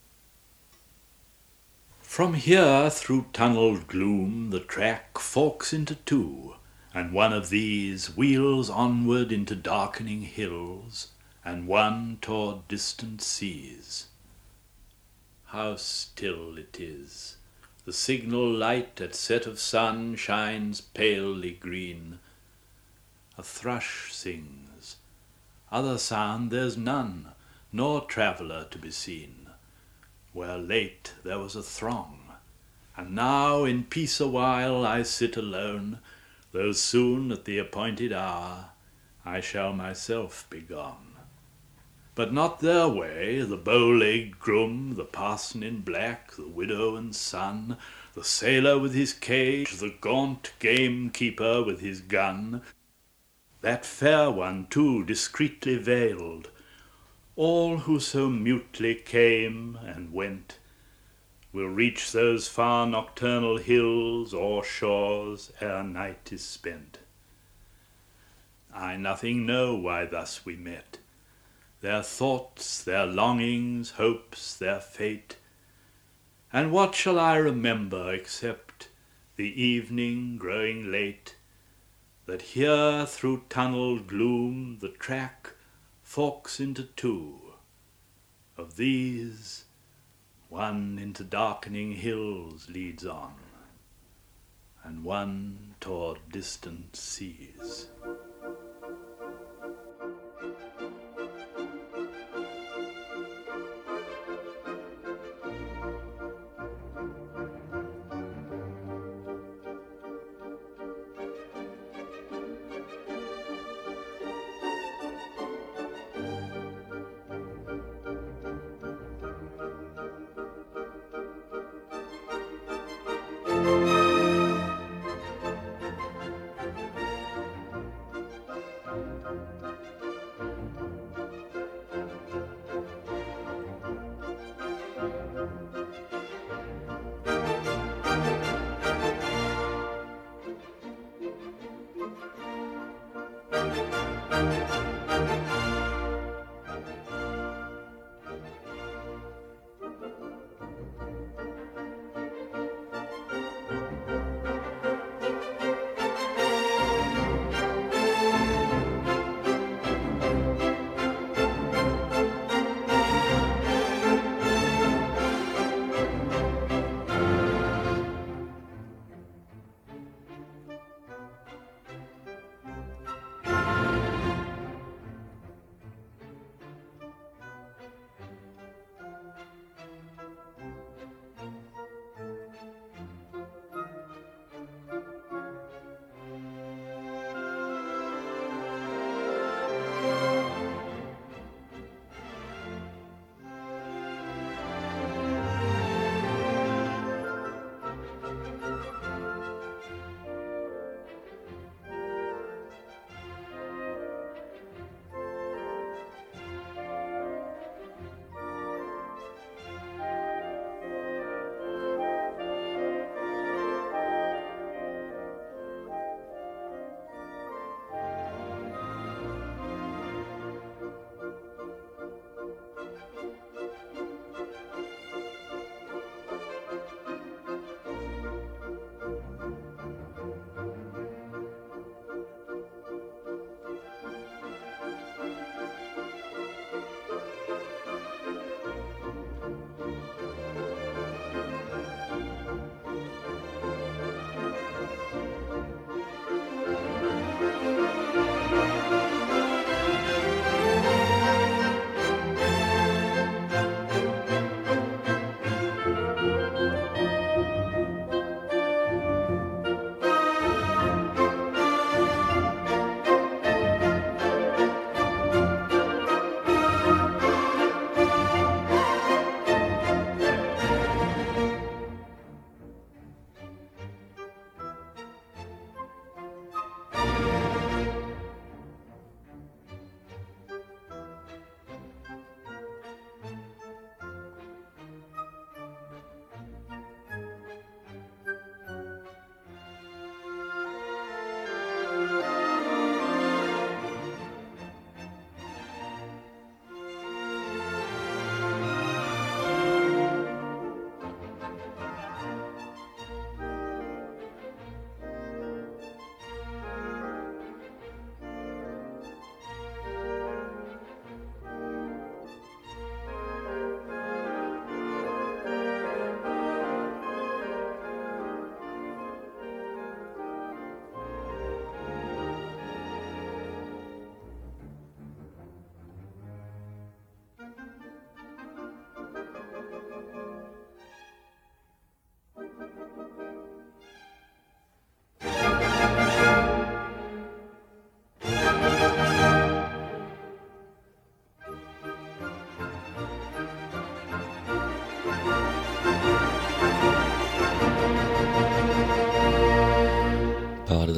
Speaker 22: From here through tunneled gloom the track forks into two, and one of these wheels onward into darkening hills, and one toward distant seas. How still it is! The signal light at set of sun shines palely green. A thrush sings. Other sound there's none, nor traveller to be seen. Where late there was a throng, and now in peace awhile I sit alone, though soon at the appointed hour I shall myself be gone. But not their way, the bow-legged groom, the parson in black, the widow and son, the sailor with his cage, the gaunt gamekeeper with his gun, that fair one too discreetly veiled, all who so mutely came and went, will reach those far nocturnal hills or shores ere night is spent. I nothing know why thus we met, their thoughts, their longings, hopes, their fate. And what shall I remember except the evening growing late, that here through tunneled gloom the track forks into two. Of these, one into darkening hills leads on, and one toward distant seas.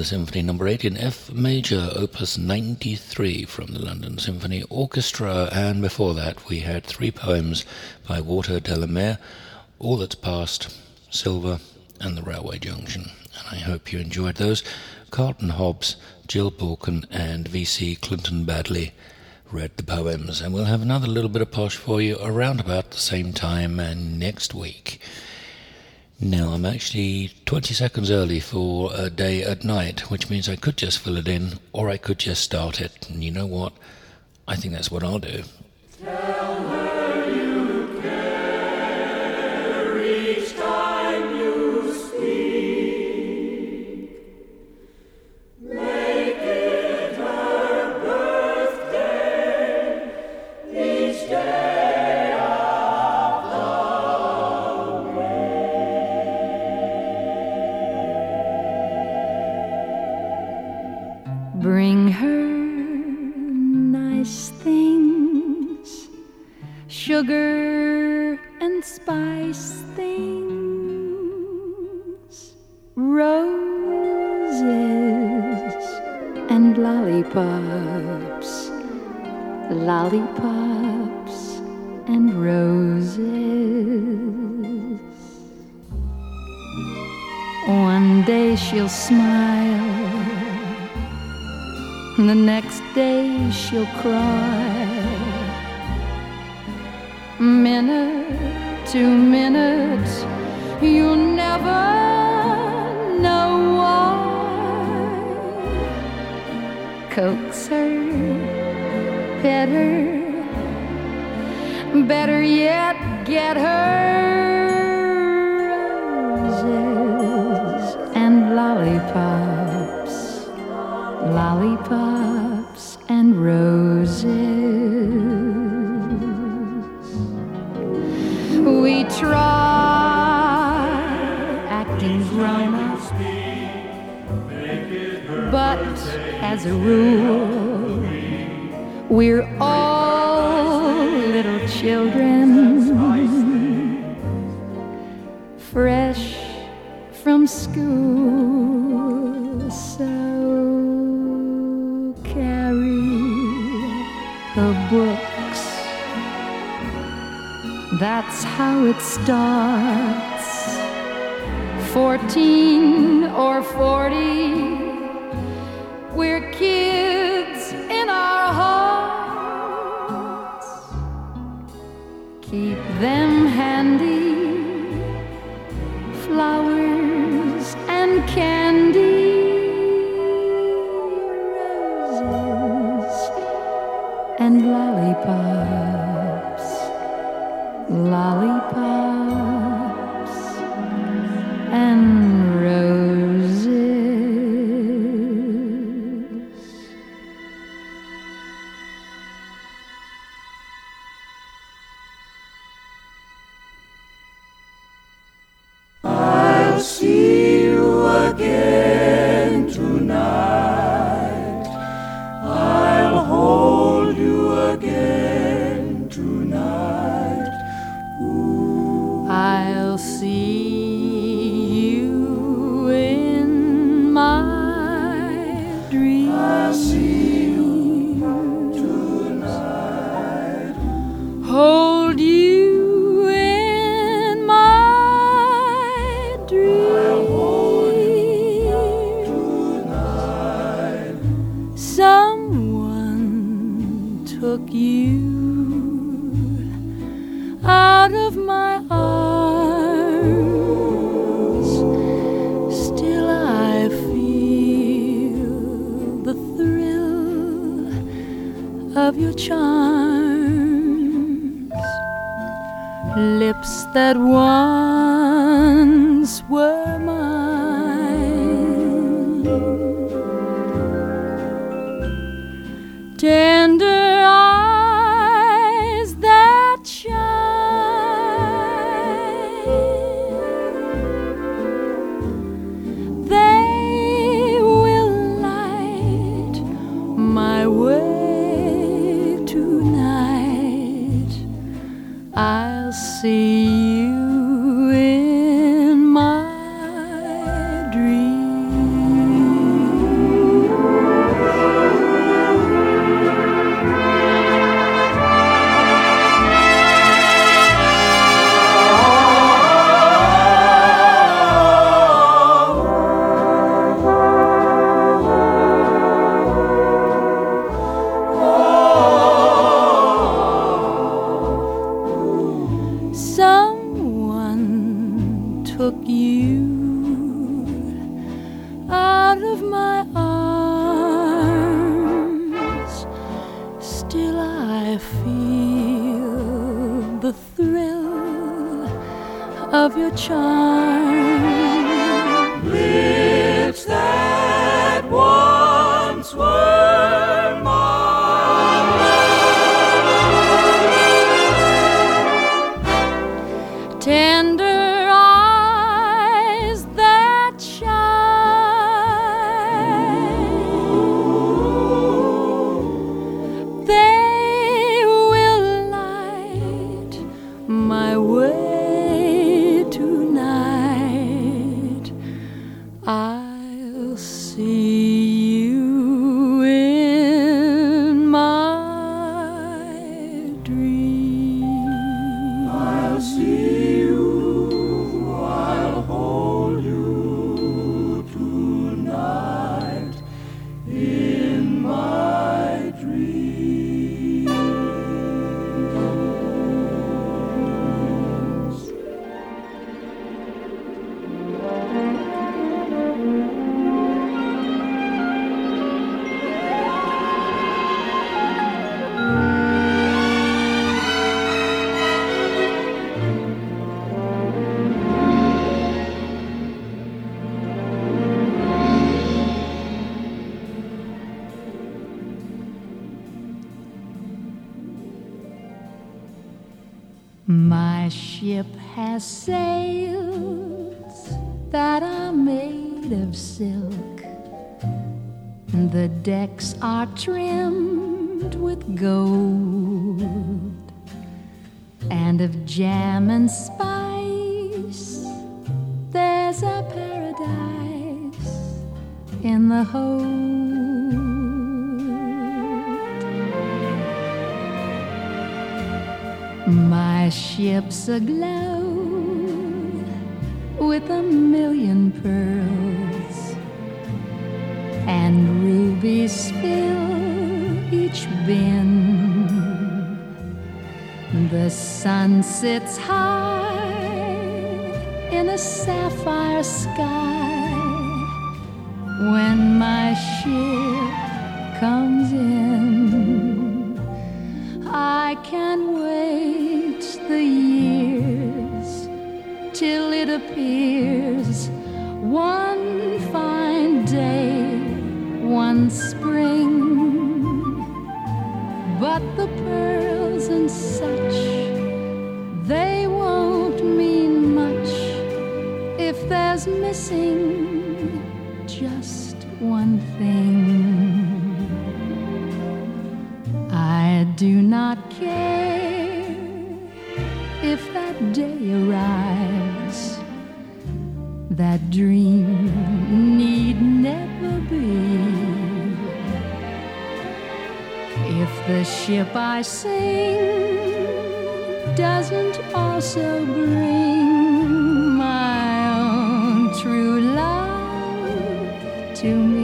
Speaker 3: Symphony number eight in F major, opus ninety-three from the London Symphony Orchestra, and before that we had three poems by Walter de la Mare, All That's Past, Silver, and The Railway Junction. And I hope you enjoyed those. Carlton Hobbs, Jill Balkan, and V C Clinton Badley read the poems, and we'll have another little bit of posh for you around about the same time and next week. Now, I'm actually twenty seconds early for a day at night, which means I could just fill it in, or I could just start it. And you know what? I think that's what I'll do.
Speaker 1: Tell her you care each time you speak. Make it her birthday each day.
Speaker 6: Bring her nice things, sugar and spice things, roses and lollipops, lollipops and roses. One day she'll smile, the next day she'll cry. Minute to minute, you'll never know why. Coax her, pet her, better yet, get her roses and lollipops, lollipops and roses. We try acting grown up, but as a rule, we're all little children, fresh from school. So carry her books, that's how it starts. Fourteen or forty, we're kids in our hearts. Keep them handy, flowers and candy, roses and lollipops, lollipops and roses.
Speaker 1: I'll see you again tonight. I'll hold you again tonight. Ooh.
Speaker 6: I'll see you in my dreams.
Speaker 1: I'll see you tonight.
Speaker 6: Hold you in my dreams.
Speaker 1: I'll hold you tonight.
Speaker 6: Someone took you out of my arms. Still I feel the thrill of your charms. Lips that once were mine, tender eyes that shine, they will light my way tonight. I'll see you in my dreams. of your charm.
Speaker 1: Lips that once were mine.
Speaker 6: Tender eyes that shine. They will light my way tonight. I'll see you in my dreams.
Speaker 1: I'll see you, I'll hold you tonight in my dreams.
Speaker 6: My ship has sails that are made of silk. The decks are trimmed with gold, and of jam and spice there's a paradise in the hold. My ship's aglow with a million pearls, and rubies fill each bin. The sun sits high in a sapphire sky when my ship comes in. I can wait the years till it appears one fine day, one spring. But the pearls and such, they won't mean much if there's missing just one thing. I do not care if that day arrives. That dream need never be. If the ship I sing doesn't also bring my own true love to me.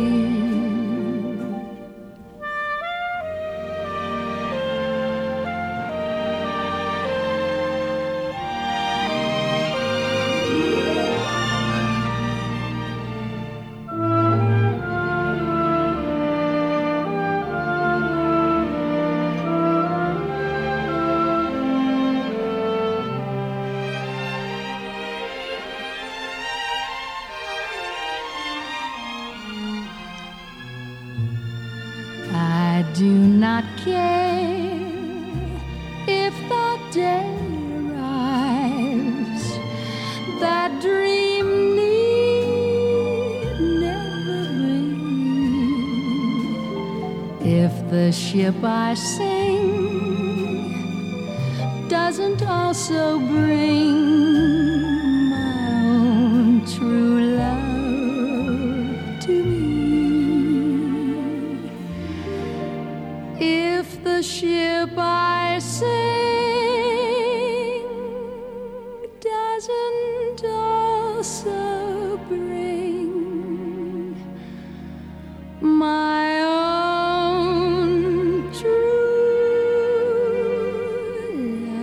Speaker 6: I do not care if that day arrives. That dream need never be. If the ship I sing doesn't also bring my own true love to me. If the ship I sing doesn't also bring my own true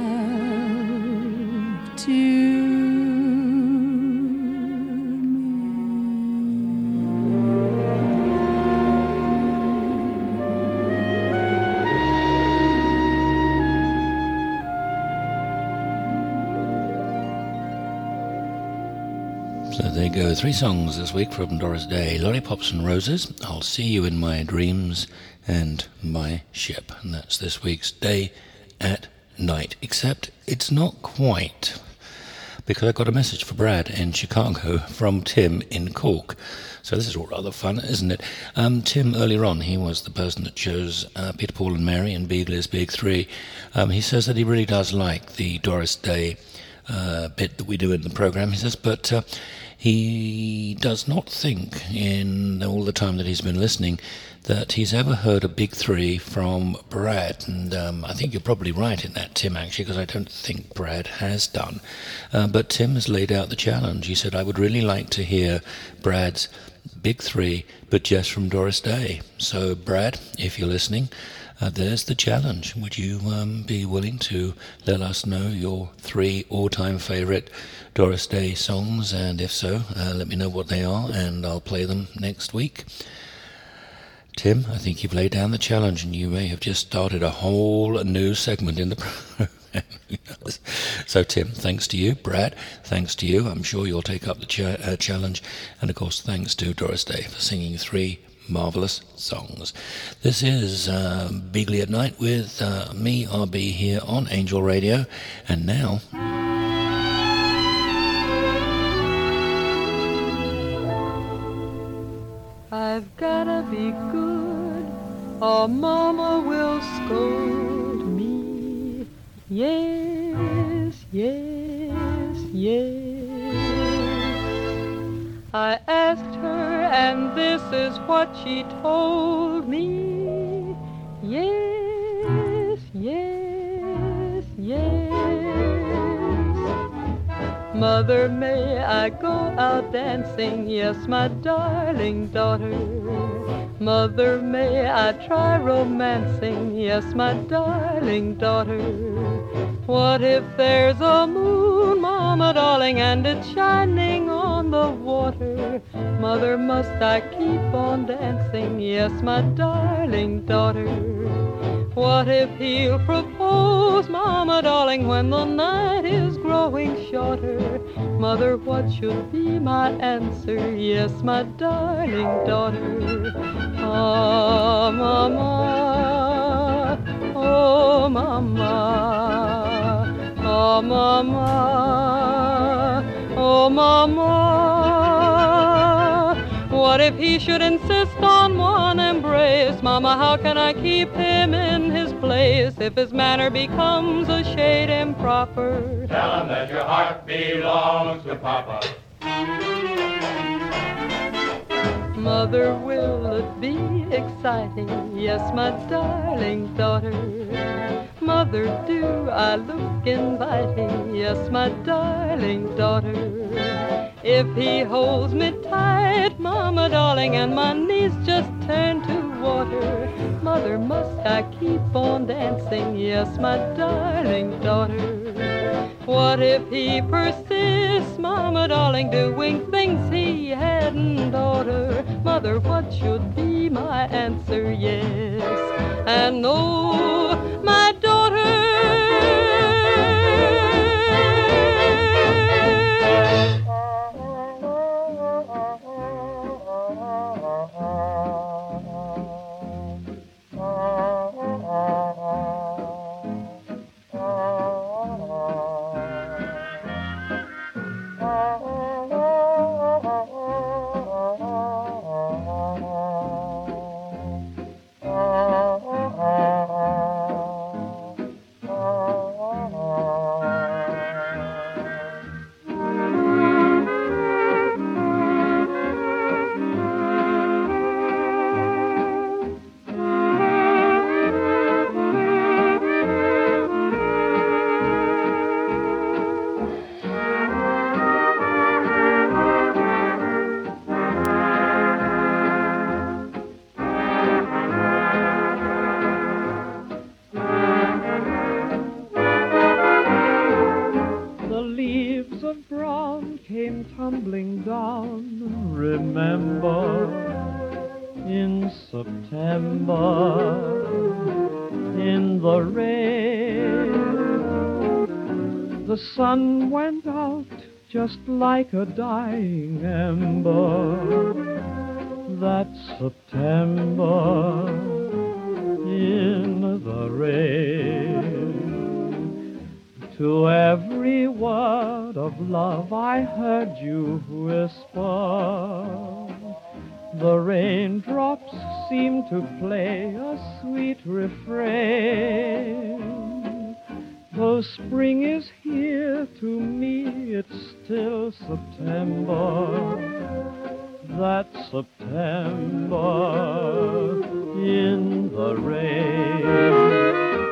Speaker 6: love to
Speaker 3: So there you go, three songs this week from Doris Day. Lollipops and Roses, I'll See You in My Dreams, and My Ship. And that's this week's Day at Night. Except it's not quite, because I got a message for Brad in Chicago from Tim in Cork. So this is all rather fun, isn't it? Um, Tim, earlier on, he was the person that chose uh, Peter, Paul and Mary and Beagle Big Three. Um, he says that he really does like the Doris Day uh, bit that we do in the program. He says, but uh, he does not think in all the time that he's been listening that he's ever heard a Big Three from Brad. And um, I think you're probably right in that, Tim, actually, because I don't think Brad has done. Uh, but Tim has laid out the challenge. He said, I would really like to hear Brad's Big Three, but just from Doris Day. So, Brad, if you're listening, uh, there's the challenge. Would you um, be willing to let us know your three all-time favourite Doris Day songs? And if so, uh, let me know what they are, and I'll play them next week. Tim, I think you've laid down the challenge, and you may have just started a whole new segment in the program. So, Tim, thanks to you. Brad, thanks to you. I'm sure you'll take up the cha- uh, challenge. And, of course, thanks to Doris Day for singing three marvellous songs. This is uh, Beagley at Night with uh, me, R B, here on Angel Radio. And now...
Speaker 1: I've gotta be good, or Mama will scold me. Yes, yes, yes. I asked her, and this is what she told me. Yes, yes, yes. Mother, may I go out dancing? Yes, my darling daughter. Mother, may I try romancing? Yes, my darling daughter. What if there's a moon, Mama darling, and it's shining on the water? Mother, must I keep on dancing? Yes, my darling daughter. What if he'll propose, Mama darling, when the night is growing shorter? Mother, what should be my answer? Yes, my darling daughter. Ah, Mama, oh, Mama, oh, Mama, oh, Mama. What if he should insist on one embrace? Mama, how can I keep him in his place if his manner becomes a shade improper?
Speaker 8: Tell him that your heart belongs to Papa.
Speaker 1: Mother, will it be exciting? Yes, my darling daughter. Mother, do I look inviting? Yes, my darling daughter. If he holds me tight, Mama darling, and my knees just turn to water, Mother, must I keep on dancing? Yes, my darling daughter. What if he persists, Mama darling, doing things he hadn't ordered? Mother, what should be my answer? Yes and no, my daughter.
Speaker 9: tumbling down. Remember, in September, in the rain, the sun went out just like a dying ember. That September in the rain. To every word of love I heard you whisper, the raindrops seem to play a sweet refrain. Though spring is here, to me it's still September. That September in the rain.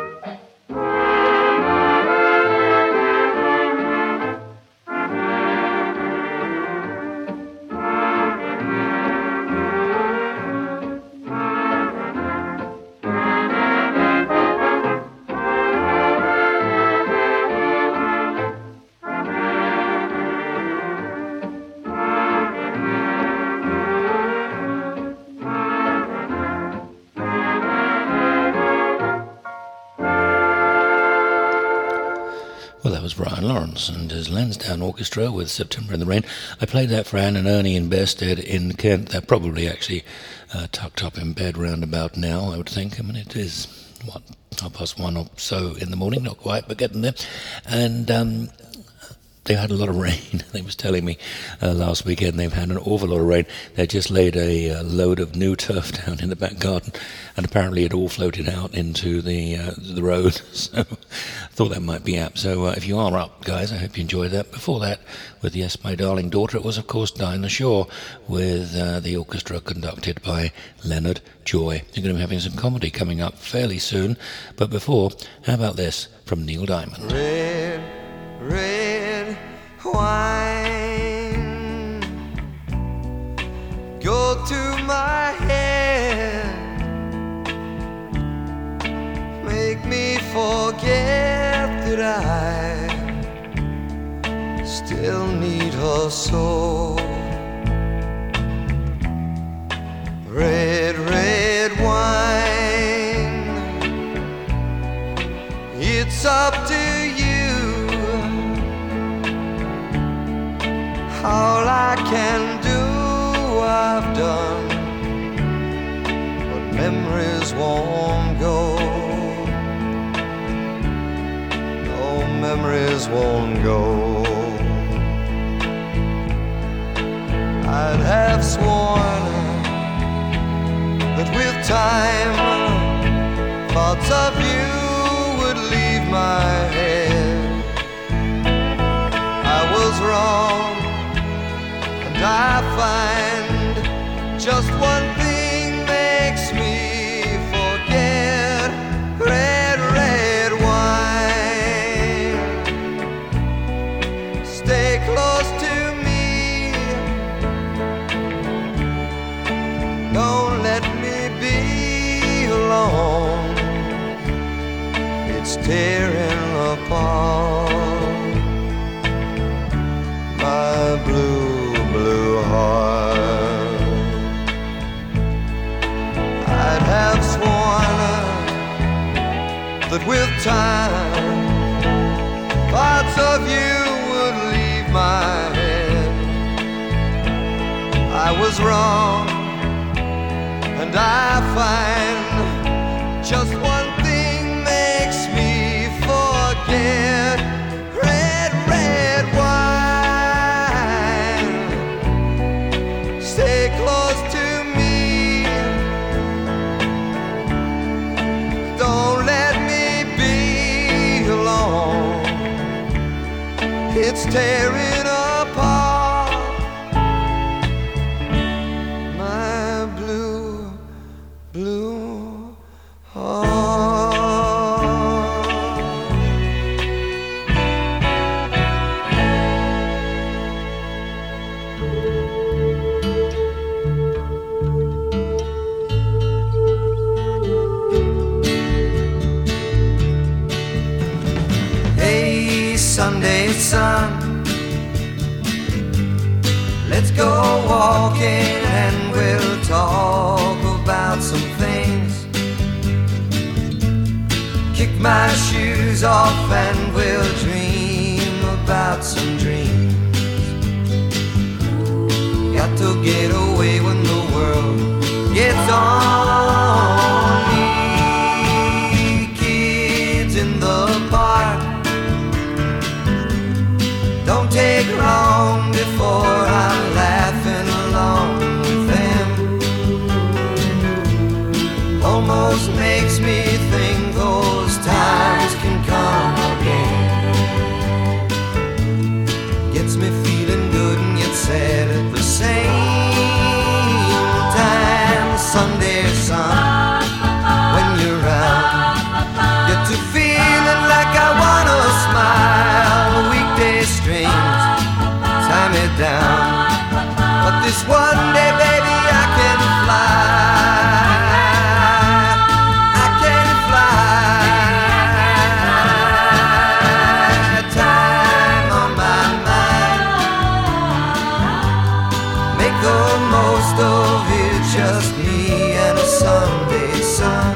Speaker 3: Brian Lawrence and his Lansdowne Orchestra with September in the Rain. I played that for Anne and Ernie in Bearsted in Kent. They're probably actually uh, tucked up in bed round about now, I would think. I mean, it is, what, half past one or so in the morning, not quite, but getting there. And um, they had a lot of rain. They was telling me uh, last weekend they've had an awful lot of rain. They just laid a uh, load of new turf down in the back garden, and apparently it all floated out into the uh, the road. So I thought that might be apt. So uh, if you are up, guys, I hope you enjoyed that. Before that, with Yes, My Darling Daughter, it was, of course, Dinah Shore with uh, the orchestra conducted by Leonard Joy. You're going to be having some comedy coming up fairly soon. But before, how about this from Neil Diamond?
Speaker 20: Red, red wine, go to my head, make me forget that I still need her so. Red, red wine, it's up to you. All I can do, I've done, but memories won't go. No, memories won't go. I'd have sworn that with time thoughts of you would leave my head. I was wrong, and I find just one thing makes me forget. Red, red wine, stay close to me, don't let me be alone. It's tearing apart my blue, blue heart. I'd have sworn that with time parts of you would leave my head. I was wrong, and I find just one thing makes me forget. Red, red wine, stay close to me, don't let me be alone. It's tearing apart my blue, blue heart. Hey, Sunday sun, let's go walking and we'll talk about some things. Kick my shoes off and we'll dream about some dreams. to get away when the world gets on me. Kids in the park, don't take long before I'm laughing along with them. Almost makes me think those times can come again. Gets me feeling good and yet sad at the same time. Sunday sun, when you're around, get to feeling like I wanna smile. Weekday strings tie me down, but this one day, baby, I can fly. I can fly. Time on my mind. Make the most of it, just me and a Sunday sun.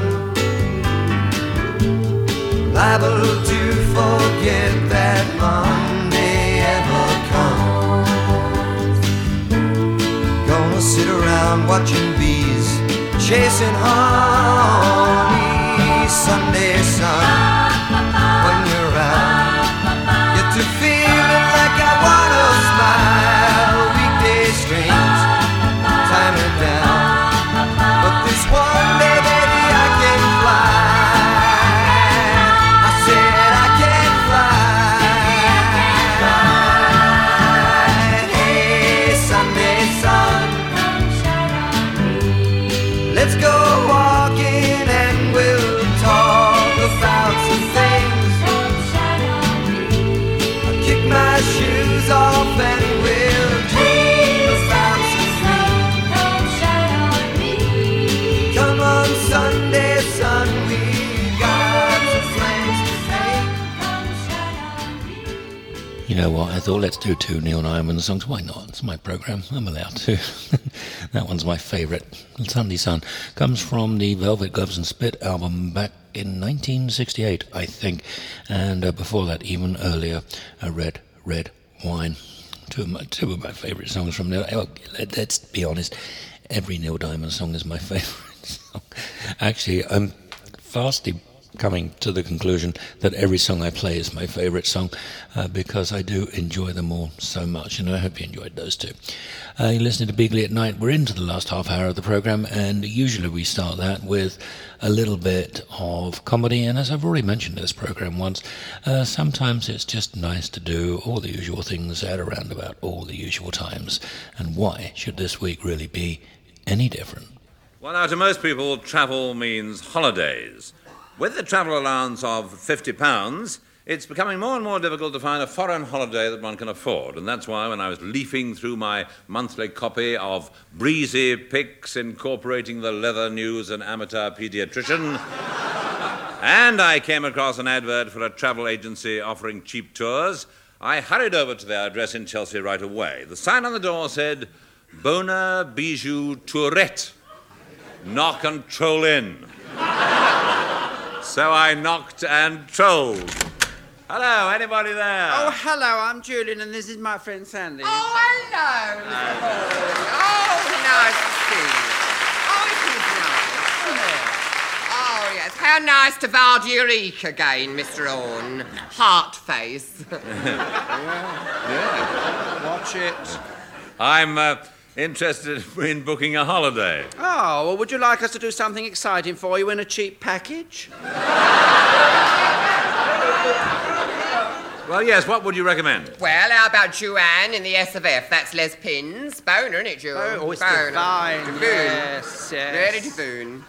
Speaker 20: Liable to forget that Monday ever comes. Gonna sit around watching bees chasing honey. Sunday sun, when you're out, get to feeling like I wanna smile. Weekday strings tie me down, but this one day, baby, I can fly. I said I can fly. Hey, Sunday sun, let's go walking and we'll talk about some things. I'll kick my shoes off and we'll dream about some dreams. Come on, Sunday sun, we got some plans to make.
Speaker 3: You know what? I thought let's do two Neil Diamond songs. Why not? It's my program. I'm allowed to. That one's my favourite. Sunday Sun comes from the Velvet Gloves and Spit album back in nineteen sixty-eight, I think. And uh, before that, even earlier, a Red, Red Wine. Two of my, two of my favourite songs from Neil. Oh, let, let's be honest. Every Neil Diamond song is my favourite song. Actually, I'm fastly coming to the conclusion that every song I play is my favourite song uh, because I do enjoy them all so much, and I hope you enjoyed those too. Uh, you're listening to Beagley at Night. We're into the last half hour of the programme, and usually we start that with a little bit of comedy, and as I've already mentioned in this programme once, uh, sometimes it's just nice to do all the usual things at around about all the usual times, and why should this week really be any different?
Speaker 4: Well, now, to most people, travel means holidays. With the travel allowance of fifty pounds, it's becoming more and more difficult to find a foreign holiday that one can afford. And that's why when I was leafing through my monthly copy of Breezy Picks incorporating the leather news and amateur paediatrician, and I came across an advert for a travel agency offering cheap tours, I hurried over to their address in Chelsea right away. The sign on the door said, Bona Bijou Tourette. Knock and troll in. So I knocked and trolled. Hello, anybody there?
Speaker 5: Oh, hello, I'm Julian, and this is my friend Sandy.
Speaker 23: Oh, hello, Mister Oh, nice to see you. Oh, it is nice. Oh, yes, how nice to Val Eureka again, Mister Orne. Heart face.
Speaker 5: yeah. yeah, watch it.
Speaker 4: I'm uh, interested in booking a holiday.
Speaker 5: Oh, well, would you like us to do something exciting for you in a cheap package?
Speaker 4: Well, yes, what would you recommend?
Speaker 23: Well, how about Joanne in the S of F? That's Les Pins. Boner, isn't it, Joe?
Speaker 5: Oh, it's
Speaker 23: Boner.
Speaker 5: divine.
Speaker 23: Divoon.
Speaker 5: Yes, yes.
Speaker 23: Very divoon.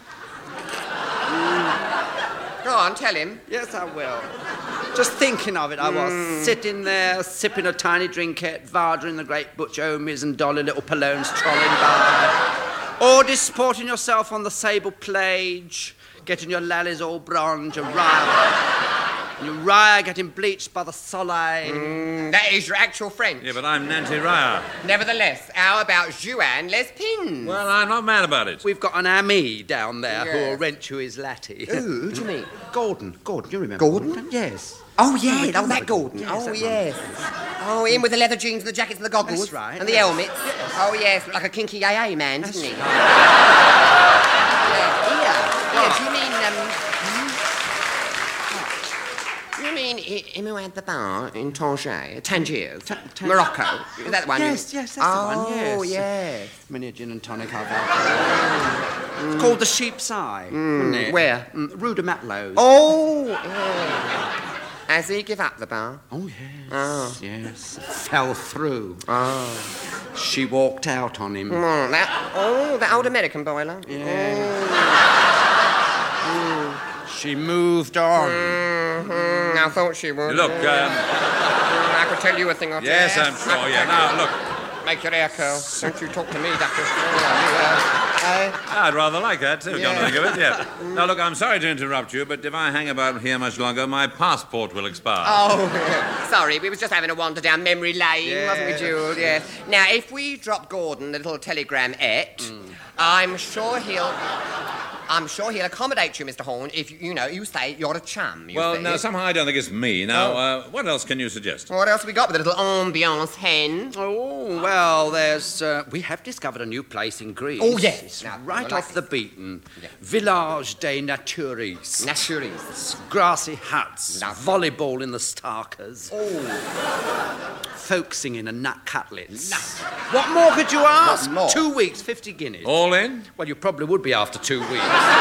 Speaker 23: Go on, tell him.
Speaker 5: Yes, I will. Just thinking of it, I was
Speaker 23: Mm.
Speaker 5: sitting there, sipping a tiny drinkette, Varda and the great Butch Omies and Dolly Little Palones trolling by. Or disporting yourself on the sable plage, getting your lallies all bronze, your rival. And Uriah getting bleached by the soleil.
Speaker 23: Mm, that is your actual French.
Speaker 4: Yeah, but I'm Nancy Raya.
Speaker 23: Nevertheless, how about Juan Lespin?
Speaker 4: Well, I'm not mad about it.
Speaker 5: We've got an ami down there
Speaker 23: Yes.
Speaker 5: who'll rent you his latte.
Speaker 23: Who? Who do you mean?
Speaker 5: Gordon. Gordon, you remember?
Speaker 23: Gordon?
Speaker 5: Yes.
Speaker 23: Oh, yeah,
Speaker 5: you
Speaker 23: oh, that
Speaker 5: remember
Speaker 23: Gordon.
Speaker 5: Yes,
Speaker 23: oh,
Speaker 5: that one.
Speaker 23: yes. Oh, him with the leather jeans and the jackets and the goggles.
Speaker 5: That's right,
Speaker 23: And the
Speaker 5: yes.
Speaker 23: helmets. Oh, yes, like a kinky A A man, didn't he? yeah, yeah. Yeah, do you mean, um... You mean hi- him who had the bar in Tangier, Tangiers, Morocco? Is that the one?
Speaker 5: Yes, yes, that's
Speaker 23: oh,
Speaker 5: the one, yes.
Speaker 23: Oh, yes.
Speaker 5: Mini gin and tonic I've had. It's called the Sheep's Eye, isn't it?
Speaker 23: Where?
Speaker 5: Mm, Rue de Matelots.
Speaker 23: Oh, yeah. Has he give up the bar?
Speaker 5: Oh, yes.
Speaker 23: Oh.
Speaker 5: Yes. Fell through.
Speaker 23: Oh.
Speaker 5: She walked out on him.
Speaker 23: Mm, that, oh, that old American boiler.
Speaker 5: Yeah. She moved on.
Speaker 23: Mm-hmm. I thought she would.
Speaker 4: Look, um...
Speaker 23: Mm, I could tell you a thing or two.
Speaker 4: Yes, I'm sure, yeah. Now, look...
Speaker 23: Make your hair curl. Don't you talk to me, Doctor. Oh,
Speaker 4: I'd rather like that, too, come to think of it, yeah. Now, look, I'm sorry to interrupt you, but if I hang about here much longer, my passport will expire.
Speaker 23: Oh, sorry, we was just having a wander down memory lane,
Speaker 5: Yeah.
Speaker 23: wasn't we, Jules? Yeah. Now, if we drop Gordon a little telegram et, mm. I'm sure he'll... I'm sure he'll accommodate you, Mister Horn, if, you know, you say you're a chum, you
Speaker 4: Well,
Speaker 23: see.
Speaker 4: now, somehow I don't think it's me. Now,
Speaker 23: Oh.
Speaker 4: uh, what else can you suggest?
Speaker 23: What else have we got with a little ambiance hen?
Speaker 5: Oh, well, there's... Uh, we have discovered a new place in Greece.
Speaker 23: Oh, yes.
Speaker 5: It's
Speaker 23: Now,
Speaker 5: right
Speaker 23: I like
Speaker 5: off the beaten. Village des Naturistes.
Speaker 23: Naturistes.
Speaker 5: Grassy huts.
Speaker 23: Lovely.
Speaker 5: Volleyball in the Starkers.
Speaker 23: Oh.
Speaker 5: Folk singing and nut cutlets. What more could you ask?
Speaker 23: What more?
Speaker 5: Two weeks, fifty guineas.
Speaker 4: All in?
Speaker 5: Well, you probably would be after two weeks.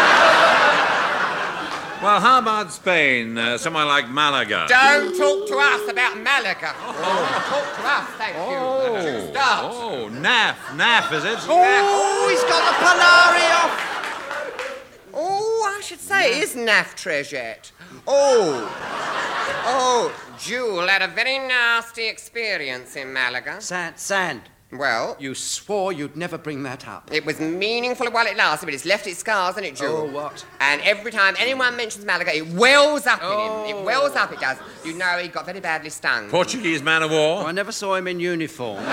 Speaker 4: Well, how about Spain? Uh, somewhere like Malaga?
Speaker 23: Don't talk to us about Malaga. Oh. Talk to us, thank you.
Speaker 4: Oh,
Speaker 23: Start.
Speaker 4: oh, N A F. N A F, is it?
Speaker 5: Oh, he's got the Polari off.
Speaker 23: Oh, I should say it is N A F Treasette. Oh. Oh, Jewel had a very nasty experience in Malaga.
Speaker 5: Sand, Sand.
Speaker 23: Well?
Speaker 5: You swore you'd never bring that up.
Speaker 23: It was meaningful while it lasted, but it's left its scars, hasn't it, Jewel?
Speaker 5: Oh, what?
Speaker 23: And every time anyone mentions Malaga, it wells up
Speaker 5: Oh.
Speaker 23: in him. It wells up, it does. You know, he got very badly stung.
Speaker 4: Portuguese man of war?
Speaker 5: Oh, I never saw him in uniform.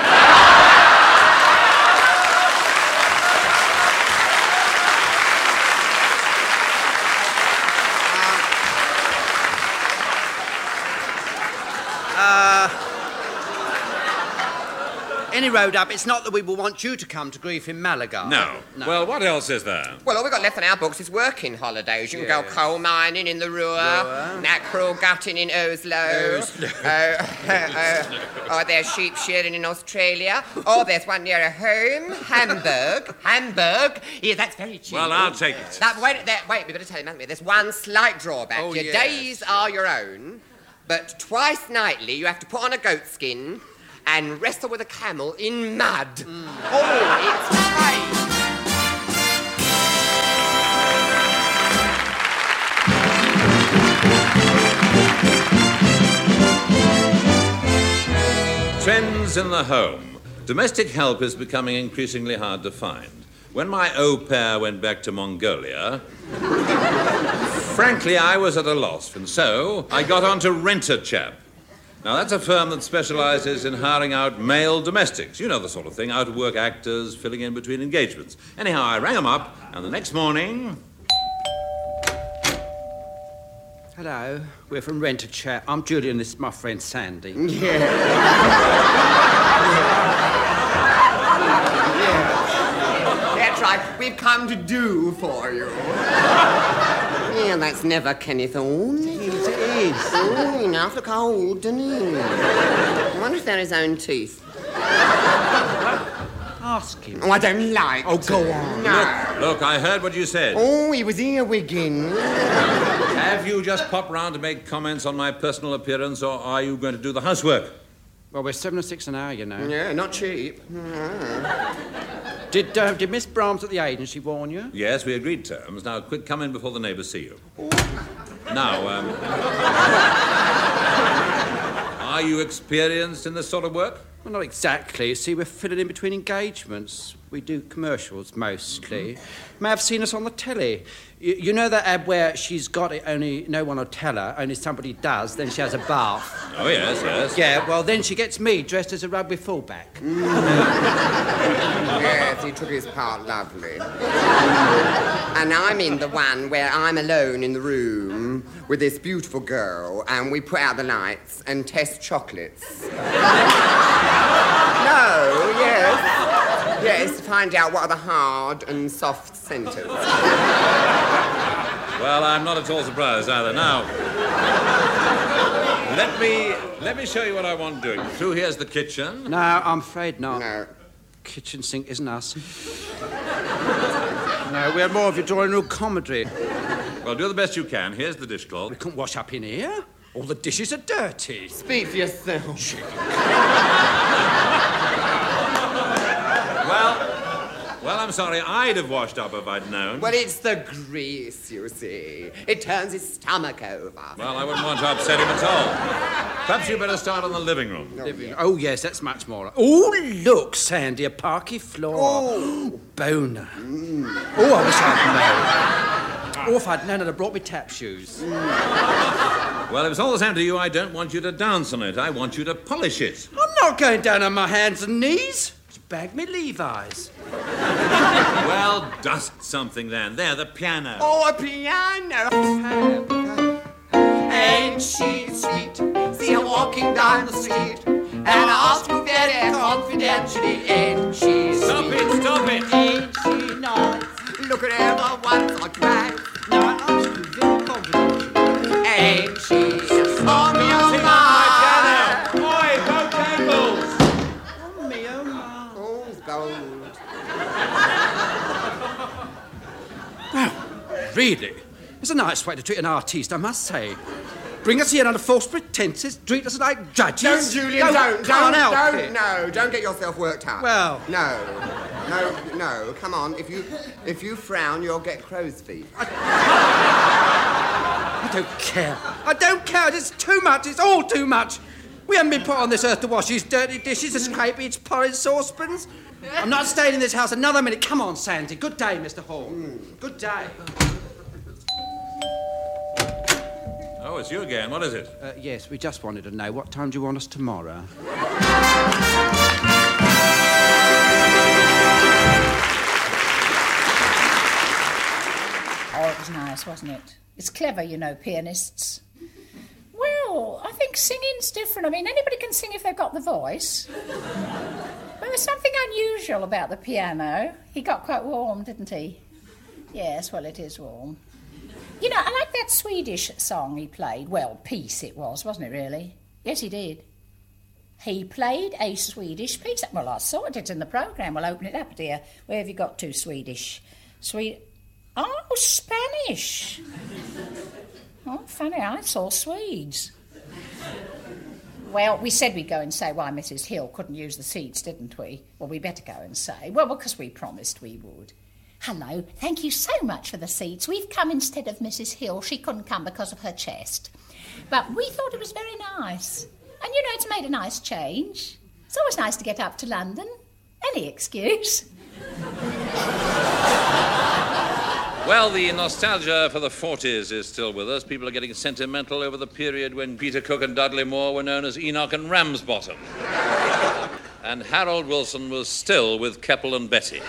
Speaker 5: Any road up, it's not that we will want you to come to grief in Malaga.
Speaker 4: No.
Speaker 5: No.
Speaker 4: Well, what else is there?
Speaker 23: Well, all we've got left in our books is working holidays. You can go
Speaker 5: Yes.
Speaker 23: coal mining in the Ruhr,
Speaker 5: Ruhr.
Speaker 23: mackerel gutting in Oslo.
Speaker 5: Oslo.
Speaker 23: Uh, uh, or there's sheep shearing in Australia. Or there's one nearer home, Hamburg. Hamburg. Yeah, that's very cheap.
Speaker 4: Well, I'll take it.
Speaker 23: That, wait, there, wait, we better tell him, haven't we? There's one slight drawback.
Speaker 5: Oh,
Speaker 23: your
Speaker 5: yes.
Speaker 23: days are your own, but twice nightly you have to put on a goat skin and wrestle with a camel in mud. Oh, it's great.
Speaker 4: Trends in the home. Domestic help is becoming increasingly hard to find. When my au pair went back to Mongolia, frankly, I was at a loss, and so I got on to Rent-A-Chap. Now, that's a firm that specializes in hiring out male domestics. You know the sort of thing, out-of-work actors, filling in between engagements. Anyhow, I rang them up, and the next morning...
Speaker 5: Hello, we're from Rent-A-Chat. I'm Julian, this is my friend Sandy.
Speaker 23: Yeah. That's right. We've come to do for you. Yeah, that's never Kenneth Orne.
Speaker 5: It is.
Speaker 23: Oh, he now look how old, doesn't he? I wonder if they're his own teeth.
Speaker 5: Ask him.
Speaker 23: Oh, I don't like
Speaker 5: Oh,
Speaker 23: to.
Speaker 5: go on.
Speaker 23: No.
Speaker 4: Look, I heard what you said.
Speaker 23: Oh, he was earwigging.
Speaker 4: Have you just popped round to make comments on my personal appearance, or are you going to do the housework?
Speaker 5: Well, we're seven or six an hour, you know.
Speaker 23: Yeah, not cheap. Mm.
Speaker 5: Did, uh, did Miss Brahms at the agency warn you?
Speaker 4: Yes, we agreed terms. Now, quick, come in before the neighbours see you. Now, um... are you experienced in this sort of work?
Speaker 5: Well, not exactly. You see, we're filling in between engagements. We do commercials, mostly. You may have seen us on the telly. You, you know that ad where she's got it, only no one will tell her, only somebody does, then she has a bath.
Speaker 4: Oh, yes, yes.
Speaker 5: Yeah, well, then she gets me dressed as a rugby fullback.
Speaker 23: Mm. Yes, he took his part lovely. And I'm in the one where I'm alone in the room with this beautiful girl, and we put out the lights and test chocolates. No, yes. Yes, to find out what are the hard and soft centres.
Speaker 4: Well, I'm not at all surprised either. Now, let me let me show you what I want doing. Through here's the kitchen.
Speaker 5: No, I'm afraid not.
Speaker 23: No.
Speaker 5: Kitchen sink isn't us. No, we're more of your drawing room comedy.
Speaker 4: Well, do the best you can. Here's the dishcloth.
Speaker 5: We couldn't wash up in here. All the dishes are dirty.
Speaker 23: Speak for yourself.
Speaker 4: Well, well, I'm sorry. I'd have washed up if I'd known.
Speaker 23: Well, it's the grease, you see. It turns his stomach over.
Speaker 4: Well, I wouldn't want to upset him at all. Perhaps you better start on the living room.
Speaker 5: Oh, living. Oh yes, that's much more. Oh, look, Sandy, a parquet floor.
Speaker 23: Oh.
Speaker 5: Boner. Mm. Oh, I wish I'd known. Oh, if I'd known, I'd have brought me tap shoes.
Speaker 23: Mm.
Speaker 4: Well, if it's all the same to you, I don't want you to dance on it. I want you to polish it.
Speaker 5: I'm not going down on my hands and knees. Just bag me Levi's.
Speaker 4: Well, dust something then. There, the piano.
Speaker 23: Oh, a piano. Ain't she sweet? See her walking down the street, and I ask her very confidentially, ain't she sweet?
Speaker 4: Stop it, stop it.
Speaker 23: Ain't she nice? Look at her once or twice. Now I ask you very confidentially, ain't she on your mind?
Speaker 4: Boy, both tables.
Speaker 23: Oh, me, oh, my. Oh, gold.
Speaker 5: Well, really? It's a nice way to treat an artiste, I must say. Bring us here under false pretences, treat us like judges.
Speaker 23: Don't, Julian,
Speaker 5: No,
Speaker 23: don't,
Speaker 5: can't
Speaker 23: don't,
Speaker 5: help
Speaker 23: don't,
Speaker 5: it.
Speaker 23: no, don't get yourself worked up.
Speaker 5: Well.
Speaker 23: No, no, no, come on, if you, if you frown, you'll get crow's feet.
Speaker 5: I don't care. I don't care. It's too much. It's all too much. We haven't been put on this earth to wash these dirty dishes, to scrape each porridge saucepans. I'm not staying in this house another minute. Come on, Sandy. Good day, Mister Hall. Mm. Good day.
Speaker 4: Oh, it's you again. What is it?
Speaker 5: Uh, yes, we just wanted to know, what time do you want us tomorrow?
Speaker 10: Oh, it was nice, wasn't it? It's clever, you know, pianists. Well, I think singing's different. I mean, anybody can sing if they've got the voice. But there's something unusual about the piano. He got quite warm, didn't he? Yes, well, it is warm. You know, I like that Swedish song he played. Well, piece it was, wasn't it, really? Yes, he did. He played a Swedish piece. Well, I saw it. It's in the programme. We'll open it up, dear. Where have you got to, Swedish? Swede... Oh, Spanish. Oh, funny, I saw Swedes. Well, we said we'd go and say why Missus Hill couldn't use the seats, didn't we? Well, we better go and say. Well, because we promised we would. Hello, thank you so much for the seats. We've come instead of Missus Hill. She couldn't come because of her chest. But we thought it was very nice. And, you know, it's made a nice change. It's always nice to get up to London. Any excuse.
Speaker 4: Well, the nostalgia for the forties is still with us. People are getting sentimental over the period when Peter Cook and Dudley Moore were known as Enoch and Ramsbottom. And Harold Wilson was still with Keppel and Betty.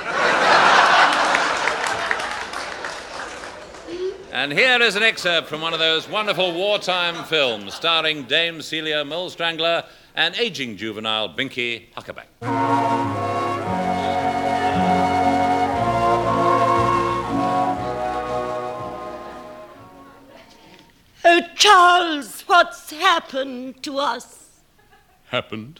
Speaker 4: And here is an excerpt from one of those wonderful wartime films starring Dame Celia Millstrangler and aging juvenile Binky Huckaback.
Speaker 14: Oh, Charles, what's happened to us?
Speaker 16: Happened?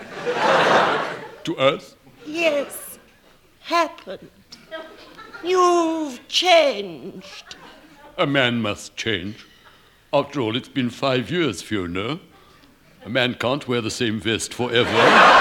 Speaker 16: To us?
Speaker 14: Yes, happened. You've changed.
Speaker 16: A man must change. After all, it's been five years, Fiona. A man can't wear the same vest forever.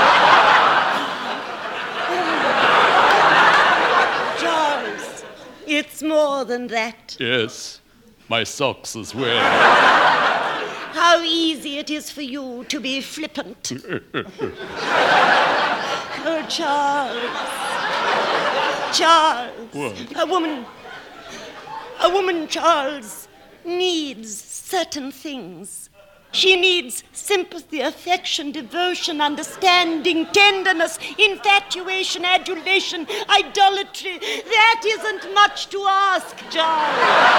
Speaker 14: Charles, it's more than that.
Speaker 16: Yes, my socks as well.
Speaker 14: How easy it is for you to be flippant. Oh, Charles. Charles.
Speaker 16: What?
Speaker 14: A woman... A woman, Charles, needs certain things. She needs sympathy, affection, devotion, understanding, tenderness, infatuation, adulation, idolatry. That isn't much to ask, Charles.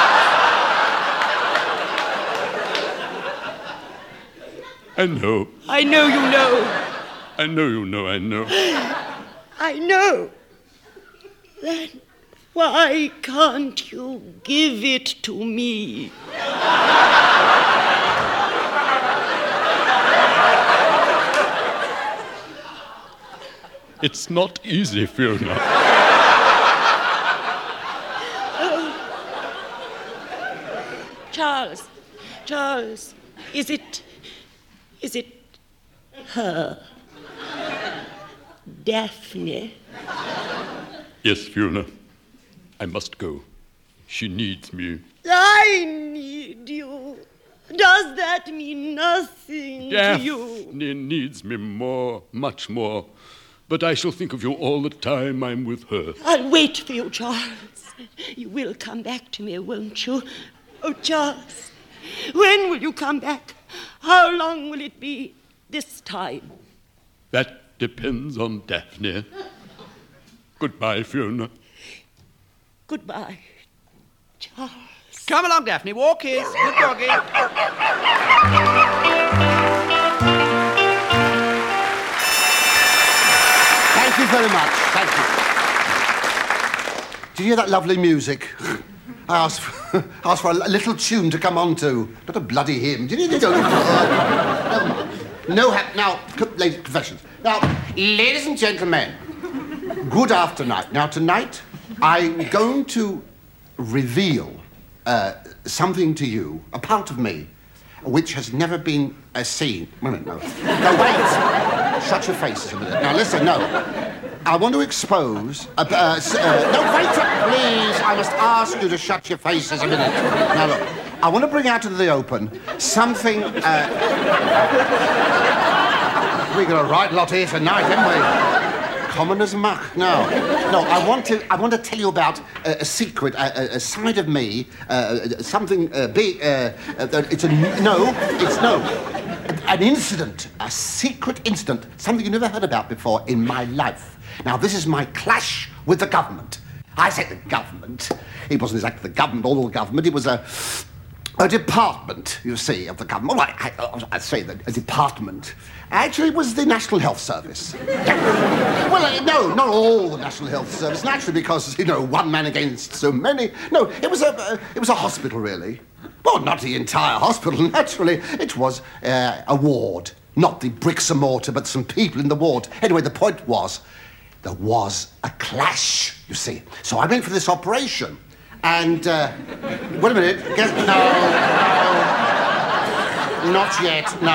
Speaker 16: I know.
Speaker 14: I know you know.
Speaker 16: I know you know, I know.
Speaker 14: I know. Then why can't you give it to me?
Speaker 16: It's not easy, Fiona.
Speaker 14: Oh. Charles, Charles, is it, is it her? Daphne?
Speaker 16: Yes, Fiona. I must go. She needs me.
Speaker 14: I need you. Does that mean nothing to you?
Speaker 16: Daphne needs me more, much more. But I shall think of you all the time I'm with her.
Speaker 14: I'll wait for you, Charles. You will come back to me, won't you? Oh, Charles, when will you come back? How long will it be this time?
Speaker 16: That depends on Daphne. Goodbye, Fiona.
Speaker 14: Goodbye, Charles.
Speaker 5: Come along, Daphne. Walk in. Good doggy.
Speaker 12: Thank you very much. Thank you. Did you hear that lovely music? I asked for, asked for a little tune to come on to. Not a bloody hymn. Did you? Did you? No, no ha- now, ladies, professions. Now, ladies and gentlemen, good afternoon. Now, tonight, I'm going to reveal uh, something to you, a part of me, which has never been uh, seen. Wait a minute, no. No, wait. Shut your faces a minute. Now, listen, no. I want to expose... Uh, uh, uh, no, wait, please. I must ask you to shut your faces a minute. Now, look. I want to bring out into the open something... Uh... We've got a right lot here tonight, haven't we? Common as muck. No, no. I want to. I want to tell you about uh, a secret, a, a, a side of me, uh, something uh, big. Uh, uh, it's a no. It's no. An incident, a secret incident, something you never heard about before in my life. Now, this is my clash with the government. I say the government. It wasn't exactly the government, all the government. It was a. A department, you see, of the government. Well, I, I, I say that a department. Actually, it was the National Health Service. Well, uh, no, not all the National Health Service. Naturally, because you know, one man against so many. No, it was a, uh, it was a hospital, really. Well, not the entire hospital. Naturally, it was uh, a ward, not the bricks and mortar, but some people in the ward. Anyway, the point was, there was a clash. You see, so I went for this operation. And, uh, wait a minute, get, no, no, not yet, no.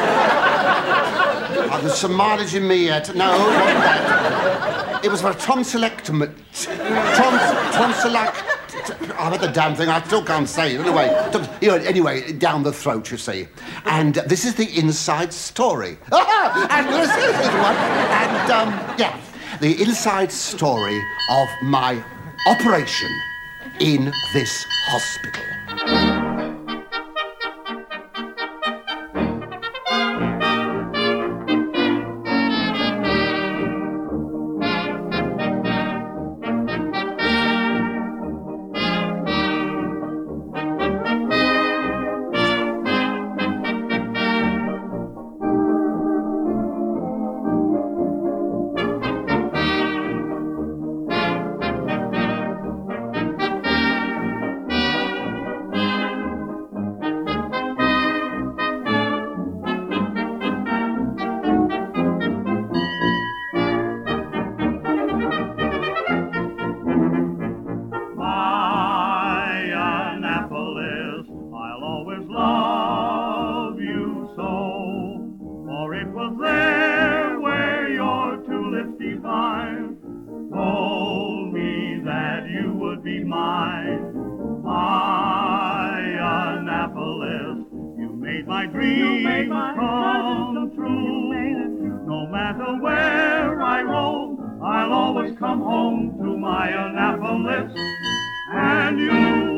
Speaker 12: Oh, there's some mileage in me yet, no, not that. It was for a tonsillectomy, tons, tonsillac, I heard the damn thing, I still can't say it, anyway, you know, anyway, down the throat, you see. And uh, this is the inside story. And this is the one, and, um, yeah, the inside story of my operation in this hospital.
Speaker 8: I'll always
Speaker 9: always come home to my Annapolis. And you.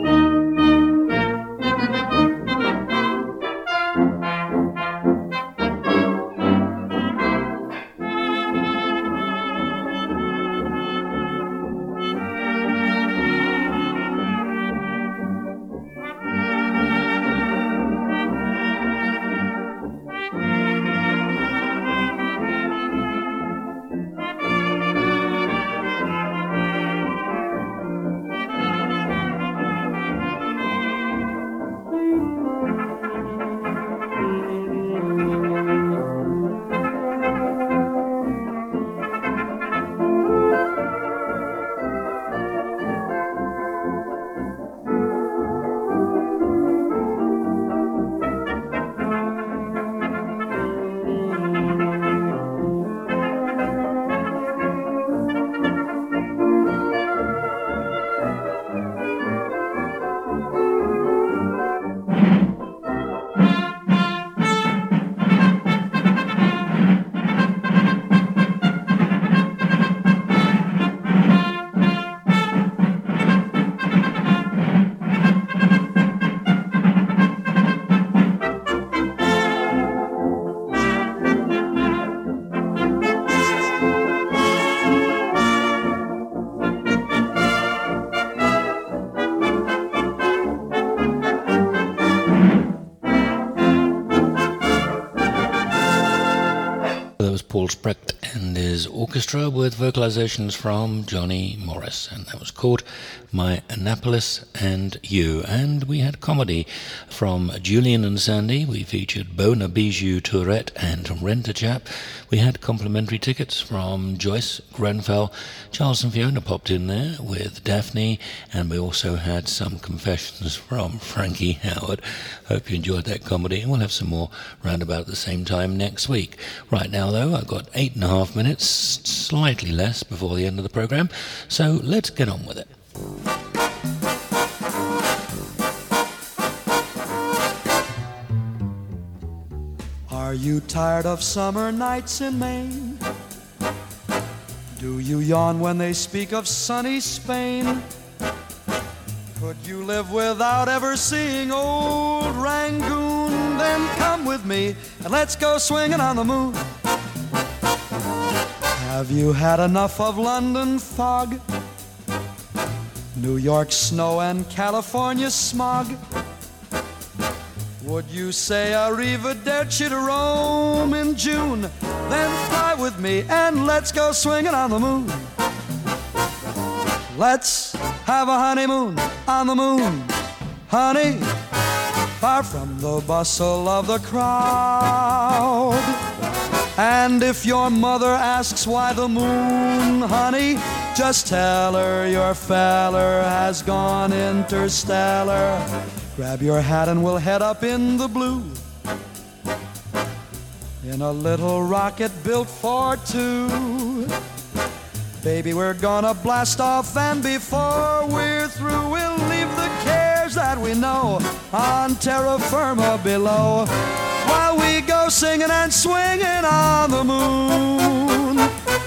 Speaker 3: Paul Sprecht and his orchestra with vocalizations from Johnny Morris, and that was called My Annapolis and You. And we had comedy from Julian and Sandy. We featured Bona Bijou Tourette and Rent-A-Chap. We had complimentary tickets from Joyce Grenfell. Charles and Fiona popped in there with Daphne, and we also had some confessions from Frankie Howard. Hope you enjoyed that comedy, and we'll have some more round about the same time next week. Right now, though, I've got eight and a half minutes, slightly less, before the end of the programme, so let's get on with it.
Speaker 15: Are you tired of summer nights in Maine? Do you yawn when they speak of sunny Spain? Could you live without ever seeing old Rangoon? Then come with me and let's go swinging on the moon. Have you had enough of London fog, New York snow and California smog? Would you say arrivederci to Rome in June? Then fly with me and let's go swinging on the moon. Let's have a honeymoon on the moon, honey, far from the bustle of the crowd. And if your mother asks why the moon, honey, just tell her your feller has gone interstellar. Grab your hat and we'll head up in the blue, in a little rocket built for two. Baby, we're gonna blast off, and before we're through, we'll leave the cares that we know on terra firma below, while we go singing and swinging on the moon.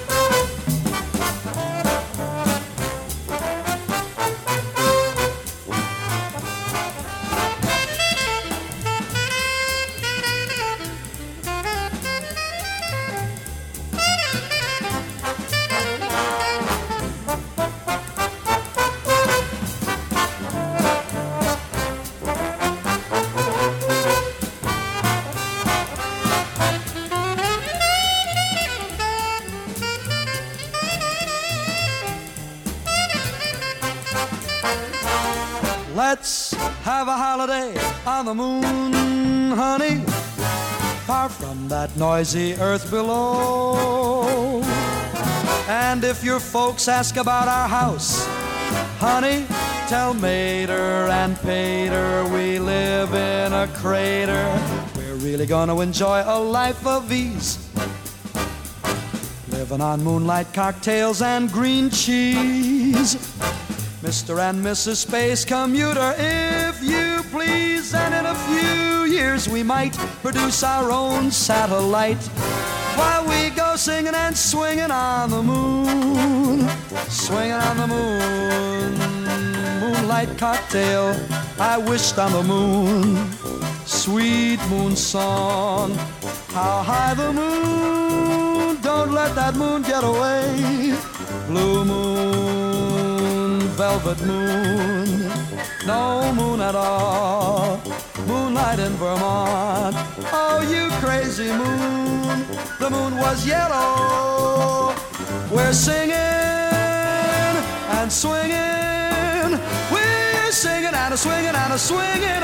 Speaker 15: Let's have a holiday on the moon, honey, far from that noisy earth below. And if your folks ask about our house, honey, tell Mater and Pater we live in a crater. We're really gonna enjoy a life of ease, living on moonlight cocktails and green cheese. Mister and Missus Space Commuter, if you please. And in a few years we might produce our own satellite. while we go singing and swinging on the moon, swinging on the moon. Moonlight cocktail, I wished on the moon. Sweet moon song, how high the moon, don't let that moon get away. Blue moon, velvet moon, no moon at all, moonlight in Vermont. Oh, you crazy moon, the moon was yellow. We're singing and swinging, we're singing and a swinging and a swinging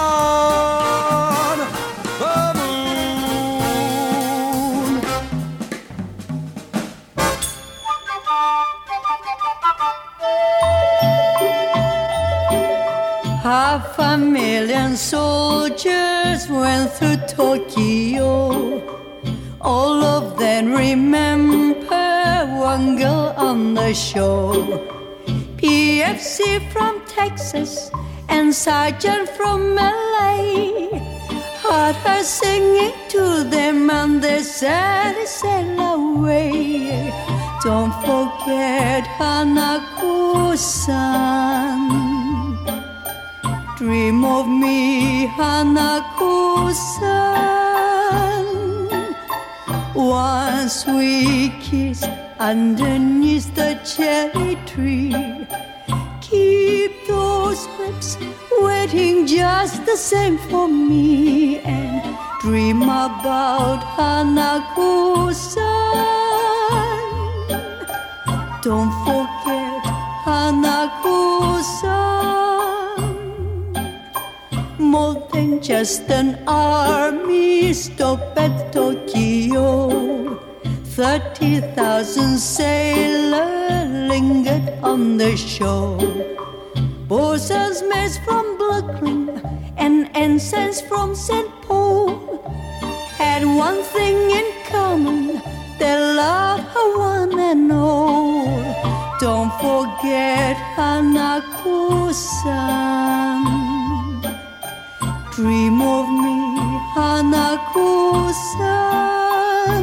Speaker 15: on the moon.
Speaker 6: Half a million soldiers went through Tokyo. All of them remember one girl on the show. P F C from Texas and Sergeant from L A heard her singing to them and they said, sail away. Don't forget Hanako-san. Dream of me, Hanako-san. Once we kissed underneath the cherry tree. Keep those lips waiting just the same for me and dream about Hanako-san. Don't forget Hanako-san. More than just an army stop at Tokyo. Thirty thousand sailors lingered on the shore. Bosun's mates from Brooklyn and ensigns from Saint Paul had one thing in common, they loved her one and all. Don't forget Hanako-san. Dream of me, Hanako-san.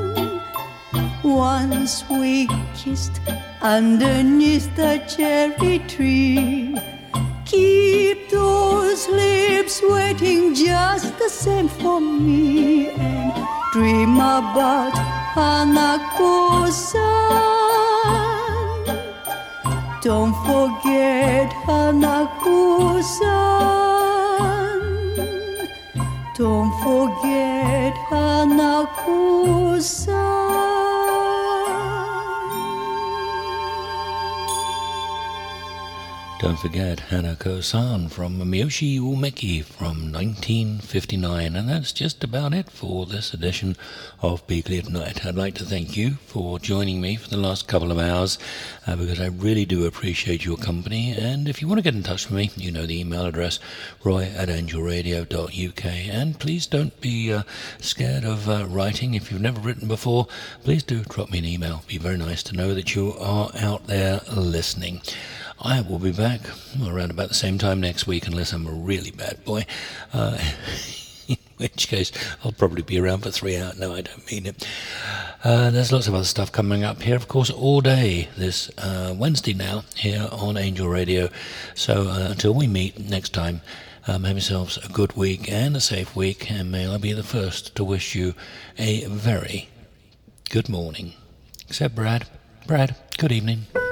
Speaker 6: Once we kissed underneath the cherry tree. Keep those lips waiting just the same for me and dream about Hanako-san. Don't forget Hanako-san. Don't forget Hanako-san.
Speaker 3: Don't forget Hanako-san from Miyoshi Umeki from nineteen fifty-nine. And that's just about it for this edition of Beagley at Night. I'd like to thank you for joining me for the last couple of hours uh, because I really do appreciate your company. And if you want to get in touch with me, you know the email address, roy at angel radio dot u k. And please don't be uh, scared of uh, writing. If you've never written before, please do drop me an email. It'd be very nice to know that you are out there listening. I will be back around about the same time next week, unless I'm a really bad boy, uh, in which case I'll probably be around for three hours. No, I don't mean it. Uh, there's lots of other stuff coming up here, of course, all day this uh, Wednesday now here on Angel Radio. So uh, until we meet next time, um, have yourselves a good week and a safe week, and may I be the first to wish you a very good morning. Except Brad. Brad, good evening.